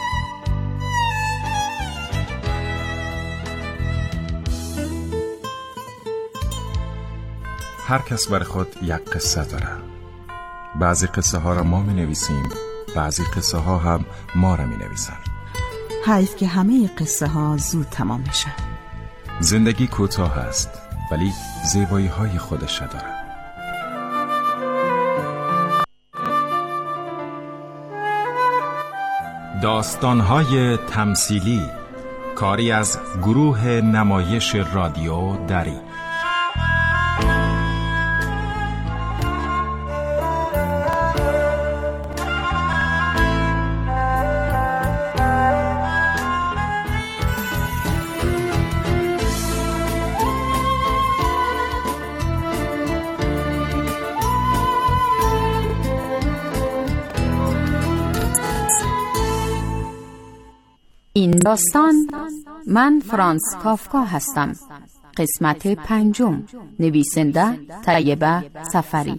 هر کس بر خود یک قصه داره. بعضی قصه ها را ما می نویسیم، بعضی قصه ها هم ما را می نویسن. حیف که همه قصه ها زود تمام میشه. زندگی کوتاه است ولی زیبایی های خودش داره. داستان های تمثیلی، کاری از گروه نمایش رادیو دری. این داستان من فرانس کافکا هستم. قسمت پنجم. نویسنده طیبه سفری.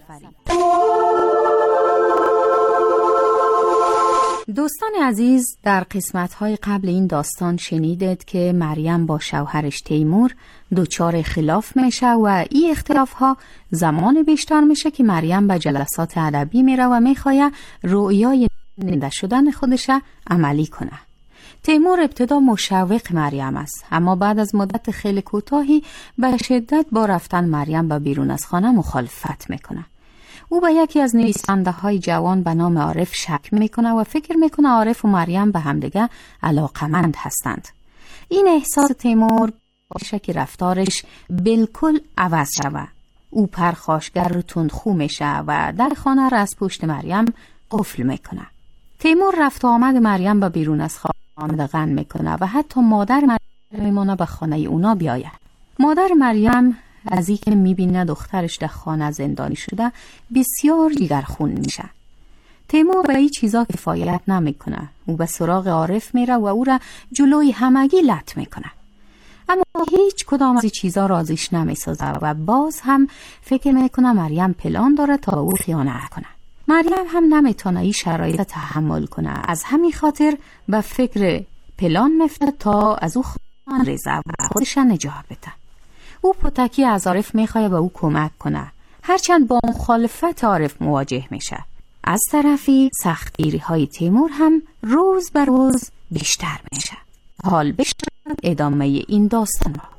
دوستان عزیز، در قسمت‌های قبل این داستان شنیدید که مریم با شوهرش تیمور دچار خلاف میشه و این اختلاف‌ها زمان بیشتر میشه که مریم به جلسات ادبی میره و میخواد رؤیای زنده شدن خودش عملی کنه. تیمور ابتدا مشوق مریم است، اما بعد از مدت خیلی کوتاهی به شدت با رفتن مریم به بیرون از خانه مخالفت میکنه. او به یکی از نویسنده های جوان به نام عارف شک میکنه و فکر میکنه عارف و مریم به همدیگه علاقمند هستند. این احساس تیمور باشه که رفتارش بالکل عوض شود. او پرخاشگر و تندخو میشه و در خانه را از پشت مریم قفل میکنه. تیمور رفت و آمد مریم با بیرون از خانه دقن میکنه و حتی مادر مریم میمونه به خانه اونا بیاید. مادر مریم از اینکه میبینه دخترش در خانه زندانی شده بسیار جگرخون میشه. تیمور به این چیزا کفایت نمیکنه. او به سراغ عارف میره و او را جلوی همگی لط میکنه. اما هیچ کدام از این چیزا راضیش نمیسازه و باز هم فکر میکنه مریم پلان داره تا او خیانت کنه. مریم هم نمیتونه این شرایط تحمل کنه. از همین خاطر به فکر پلان میفته تا از او خان ریزه و خودش نجات بده. او پتکی از عارف میخواد به او کمک کنه، هرچند با مخالفت عارف مواجه میشه. از طرفی سختگیری های تیمور هم روز بر روز بیشتر میشه. حال بشنوید ادامه این داستان را.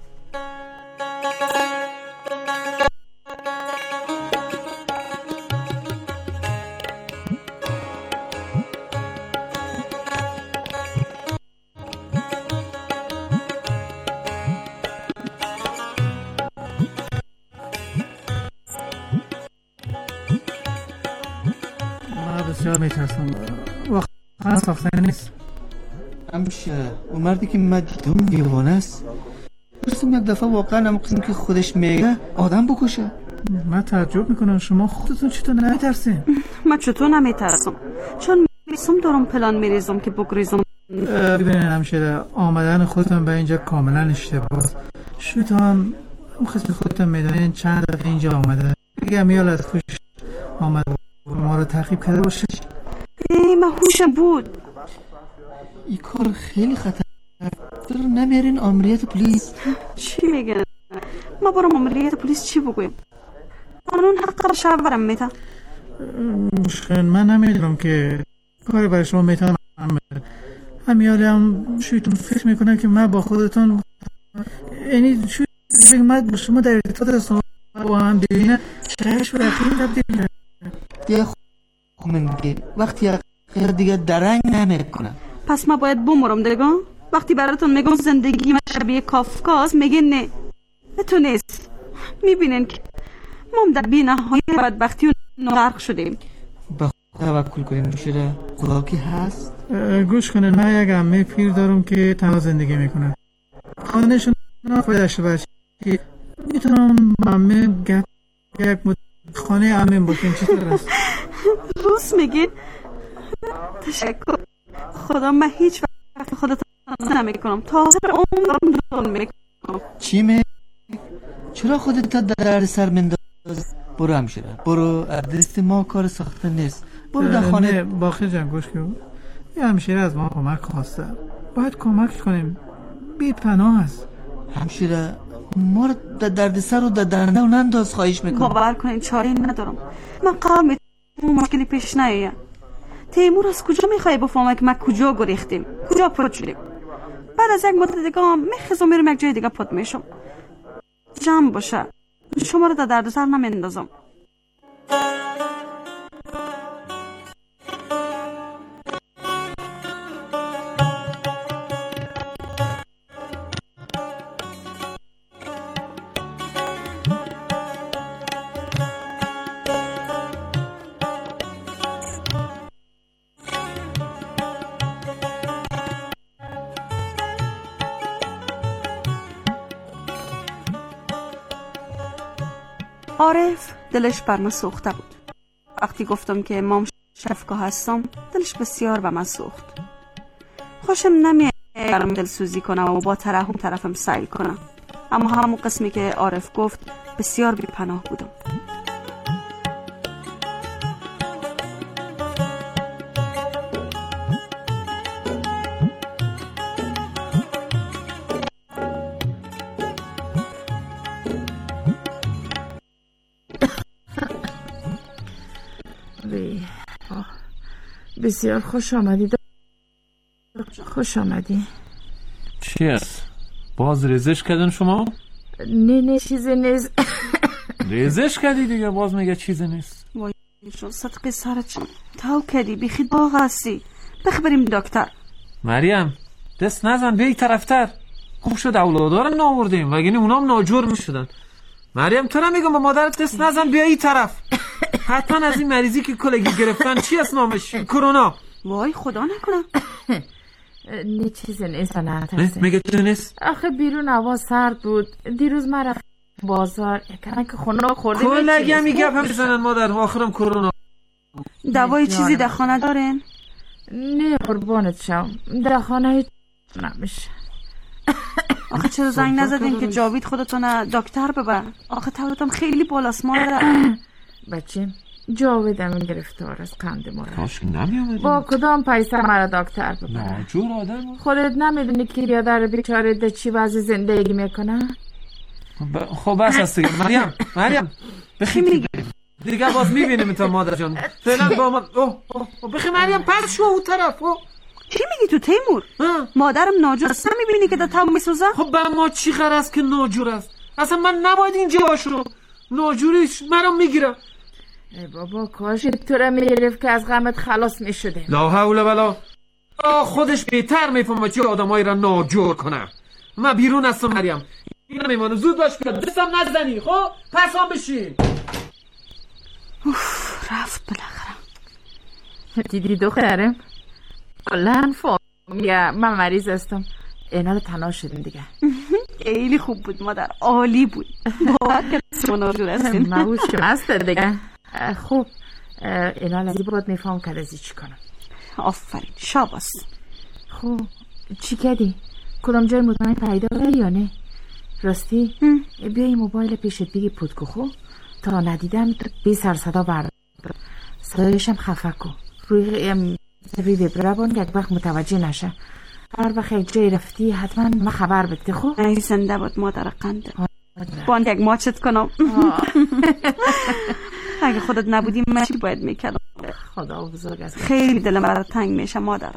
بسیار میترسم، واقعا ساختنی نیست. همشه اون مردی که من دیدم دیوانه است. برسیم یک دفعه واقعا هم قسم که خودش میگه آدم بکشه. من تعجب میکنم شما خودتون چطور نمیترسیم؟ من چطور نمیترسم؟ چون میرسم دارم پلان میریزم که بگریزم. ببینین همشه آمدن خودتون به اینجا کاملا اشتباه. شویت هم خسم خودتون میدانین چند دفعه اینجا آمده. اگه میال از خوش آمده ما رو تعقیب کرده باشه. ای من هوشم بود. این کار خیلی خطر. چرا نمیرین آمریت پلیس؟ چی میگن؟ ما برام آمریت پلیس چی بگویم؟ قانون حق را شورم میتن. مشکل من نمیدونم که کاری برای شما میتونم. همیالی هم شویتون فکر میکنه که من با خودتون یعنی شویتون من با شما در ارتباط هستم با هم ببینه شهرش و رقیم تبدیل کرد. دیگه خوب میگه وقتی غیر دیگه درنگ نمیکنه. پس ما باید بمرم دیگه؟ وقتی براتون میگم زندگی من شبیه کافکاست میگه نه تو نیست. میبینین که ما در بی‌نهایت بدبختی و غرق شدیم. با خدا توکل کنیم میشه. خدا کی هست؟ گوش کنین من یک عمه پیر دارم که تنها زندگی میکنه. خانهشون ناخودش باشه که میتونم عمه گپ یک مد... خانه عمه باشین چطور است؟ روز میگین؟ تشکر. خدا من هیچ وقت خودت نمیکنم تا آخر عمرم دارم میکنم. چی می؟ چرا خودت در سر منداز؟ برو همشیره برو دست ما کار ساخته نیست. برو در خانه. باخر جان گوش کن. یه همشیره از ما کمک خواسته باید کمک کنیم. بی پناه است همشیره. ما رو در درد سر و در درنده و ننداز خواهش میکنم. باور کنین چاره ندارم. من قرار میتونم مشکلی پیش نیاید. تیمور از کجا میخوای بفهمه که ما کجا گریختیم کجا پرد شدیم؟ بعد از یک مدت دیگه میخزم میرم یک جای دیگه پد میشم. جمع باشه شما رو در درد سر نمیندازم. عارف دلش بر من سوخته بود. وقتی گفتم که مام شفقا هستم دلش بسیار به من سوخت. خوشم نمیاد برام دلسوزی کنم و با ترحم طرفم سیل کنم. اما همون قسمی که عارف گفت بسیار بی پناه بودم. بسیار خوش آمدی. خوش آمدی. چی است؟ باز ریزش کردن شما؟ نه نه چیزی نیست. ریزش کردی دیگه باز میگه چیزی نیست. وای جون صدقی سرت تاو کردی بیخی باغ هستی. بخبریم دکتر. مریم دست نزن به یک طرفتر. خوب شد اولادارم ناوردیم وگرنه اونام ناجور میشدن. مریم تو را میگم با مادرت دست نزن، بیا این طرف. حتما از این مریضی که کلگی گرفتن چی است نامش؟ کرونا. وای خدا نکنم. نه چیزی نیست نه ترسه. میگه چیزی نیست؟ آخه بیرون هوا سرد بود، دیروز من رفتم بازار یکم که خونه خورده کلگی هم میگه هم بزنن مادر، آخرم کرونا. دوای چیزی در خانه دارین؟ نه قربانت شم، در خانه هیچ نمیشه. آخه چرا زنگ نزدین که جاوید خودتون دکتر ببر؟ آخه طبیعتم خیلی بالاست مادر. بچه جاوید هم گرفتار از قند ما. کاش نمیامدیم. با کدام پیسه مرا دکتر ببر؟ ناجور آدم. خودت نمیدونی که بیادر بیچاره ده چی وضع زندگی میکنه؟ خب بس است دیگه. مریم مریم بخی میگی دیگه باز میبینیم تا مادر جان. فعلا با ما اوه اوه بخی مریم پس شو اون طرف. اوه چی میگی تو تیمور؟ مادرم ناجور است، نمیبینی که در تمام میسوزه؟ خب به ما چی خبر است که ناجور است؟ اصلا من نباید اینجا باشم. ناجوریش مرا میگیره. ای بابا کاش تو را میگرفت که از غمت خلاص میشده. لا حول ولا. خودش بهتر میفهمه چه آدمایی را ناجور کنه. من بیرون هستم مریم. اینا میمانه زود باش که دستم نزنی. خب پس هم بشین. اوف رفت بالاخره. دیدی دخترم کلن فامیه من مریض هستم، اینا رو تنها شدیم دیگه. خیلی خوب بود مادر، عالی بود. باید که ناجور هستین. مبوش که مست دیگه. خوب اینا لازی باید میفهم که لازی چی کنم. آفرین شاباس. خوب چی کردی؟ کدام جای مطمئن پیدا داری یا نه؟ راستی بیا این موبایل پیشت بگی پودکو خوب تا ندیدم بی سر صدا بردار، صدایشم خفه کن روی روی ویبرابون یک وقت متوجه نشه. هر وقت یک جای رفتی حتما ما خبر بده. خوب ای زنده بود مادر قنده. باند یک ماچت کنم. اگه خودت نبودی من چی باید میکردم؟ خدا بزرگ است. خیلی دلم برات تنگ میشه مادر.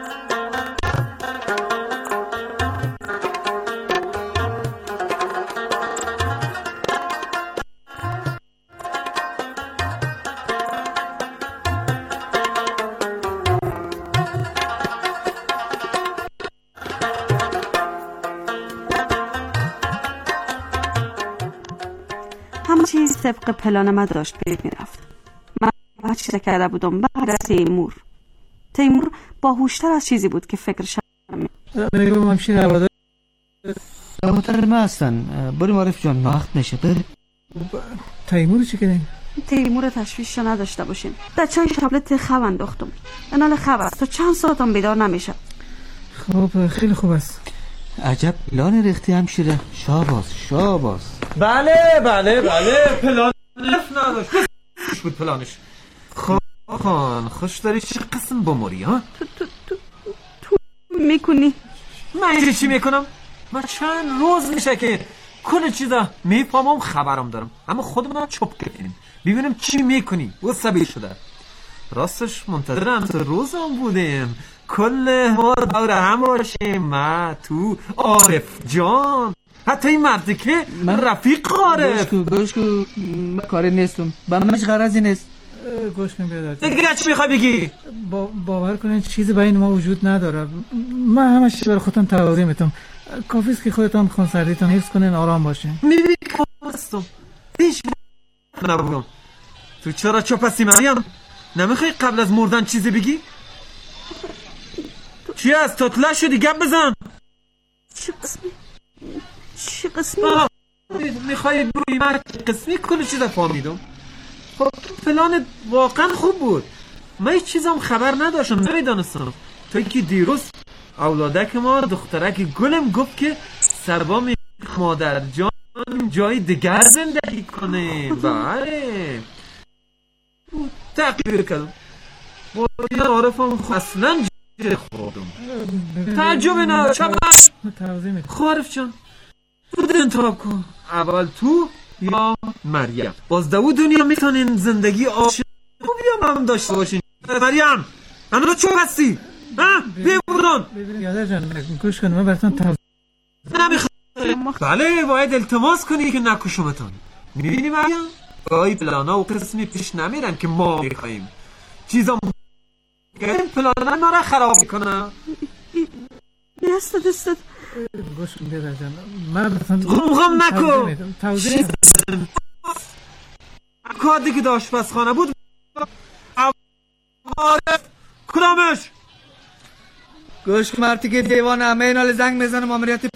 همه چیز طبق پلان من داشت پیش میرفت. من هر چیز کرده بودم بعد از تیمور. تیمور باهوشتر از چیزی بود که فکرش میگم همشیر عبادت دامتر ما هستن. بریم عارف جان وقت نشه. بریم. تیمور چی کنیم؟ تیمور تشویش نداشته باشین. در چای شبلت خواب انداختم. انال خواب است تا چند ساعتم بیدار نمیشه. خب خیلی خوب است. عجب پلان ریختی همشیره. شاباس شاباس. بله بله بله پلان نداشت. خوش بود پلانش. خب خان خوش داری چه قسم بموری ها؟ تو تو تو تو میکنی؟ من اینجا چی میکنم؟ من چند روز میشه که کل چیزا میفهمم خبرم دارم، اما خودمون چوب کردیم ببینم چی میکنی. و سبیل شده راستش منتظرم تو روزم بودیم کل ما دور هم باشیم. من تو عارف جان حتی این مردی که من رفیق عارف. گوش کو گوش کو من کاری نیستم با من هیچ غرضی نیست. گوش کن بیادر دیگه چی میخوای بگی؟ با باور کنین چیزی بین ما وجود نداره. من همش برای خودم تواضع میتونم. کافیست که خودتان خونسردیتان حفظ کنین آرام باشین. میبینی که هستم هیچ نبودم. تو چرا چوب هستی مریم؟ نمیخوای قبل از مردن چیزی بگی؟ چی هست؟ تطلع شدی گپ بزن. چه قسمی؟ چه قسمی؟ میخوای بگی من قسمی کل چیز فهمیدم. خب پلان واقعا خوب بود. من هیچ چیزم خبر نداشتم نمیدانستم تا اینکه دیروز اولادک ما دخترک گلم گفت که سربا می مادر جان جای دیگر زندگی کنه. بله تقدیر کردم با این عارفم اصلا جه خودم تعجب نه چمن خارف جان خود انتخاب کن اول تو یا مریم. باز دو دنیا میتونین زندگی عاشق خوبی هم هم داشته باشین. مریم انا رو چوب هستی؟ ها؟ بیا برون. یادر جان گوش کن من براتون توضیح نمیخوام. بله باید التماس کنی که نکشمتون. میبینی مریم؟ گاهی پلانا و قسمی پیش نمیرن که ما میخواییم. چیزا که این پلانا ما را خراب میکنن. دست دستت گوش کن بیادر جان من براتون غم غم نکن. توضیح کادی که داشت آشپزخانه بود عارف کدامش؟ گوش مرتی که دیوان همه اینال زنگ میزنه ماموریت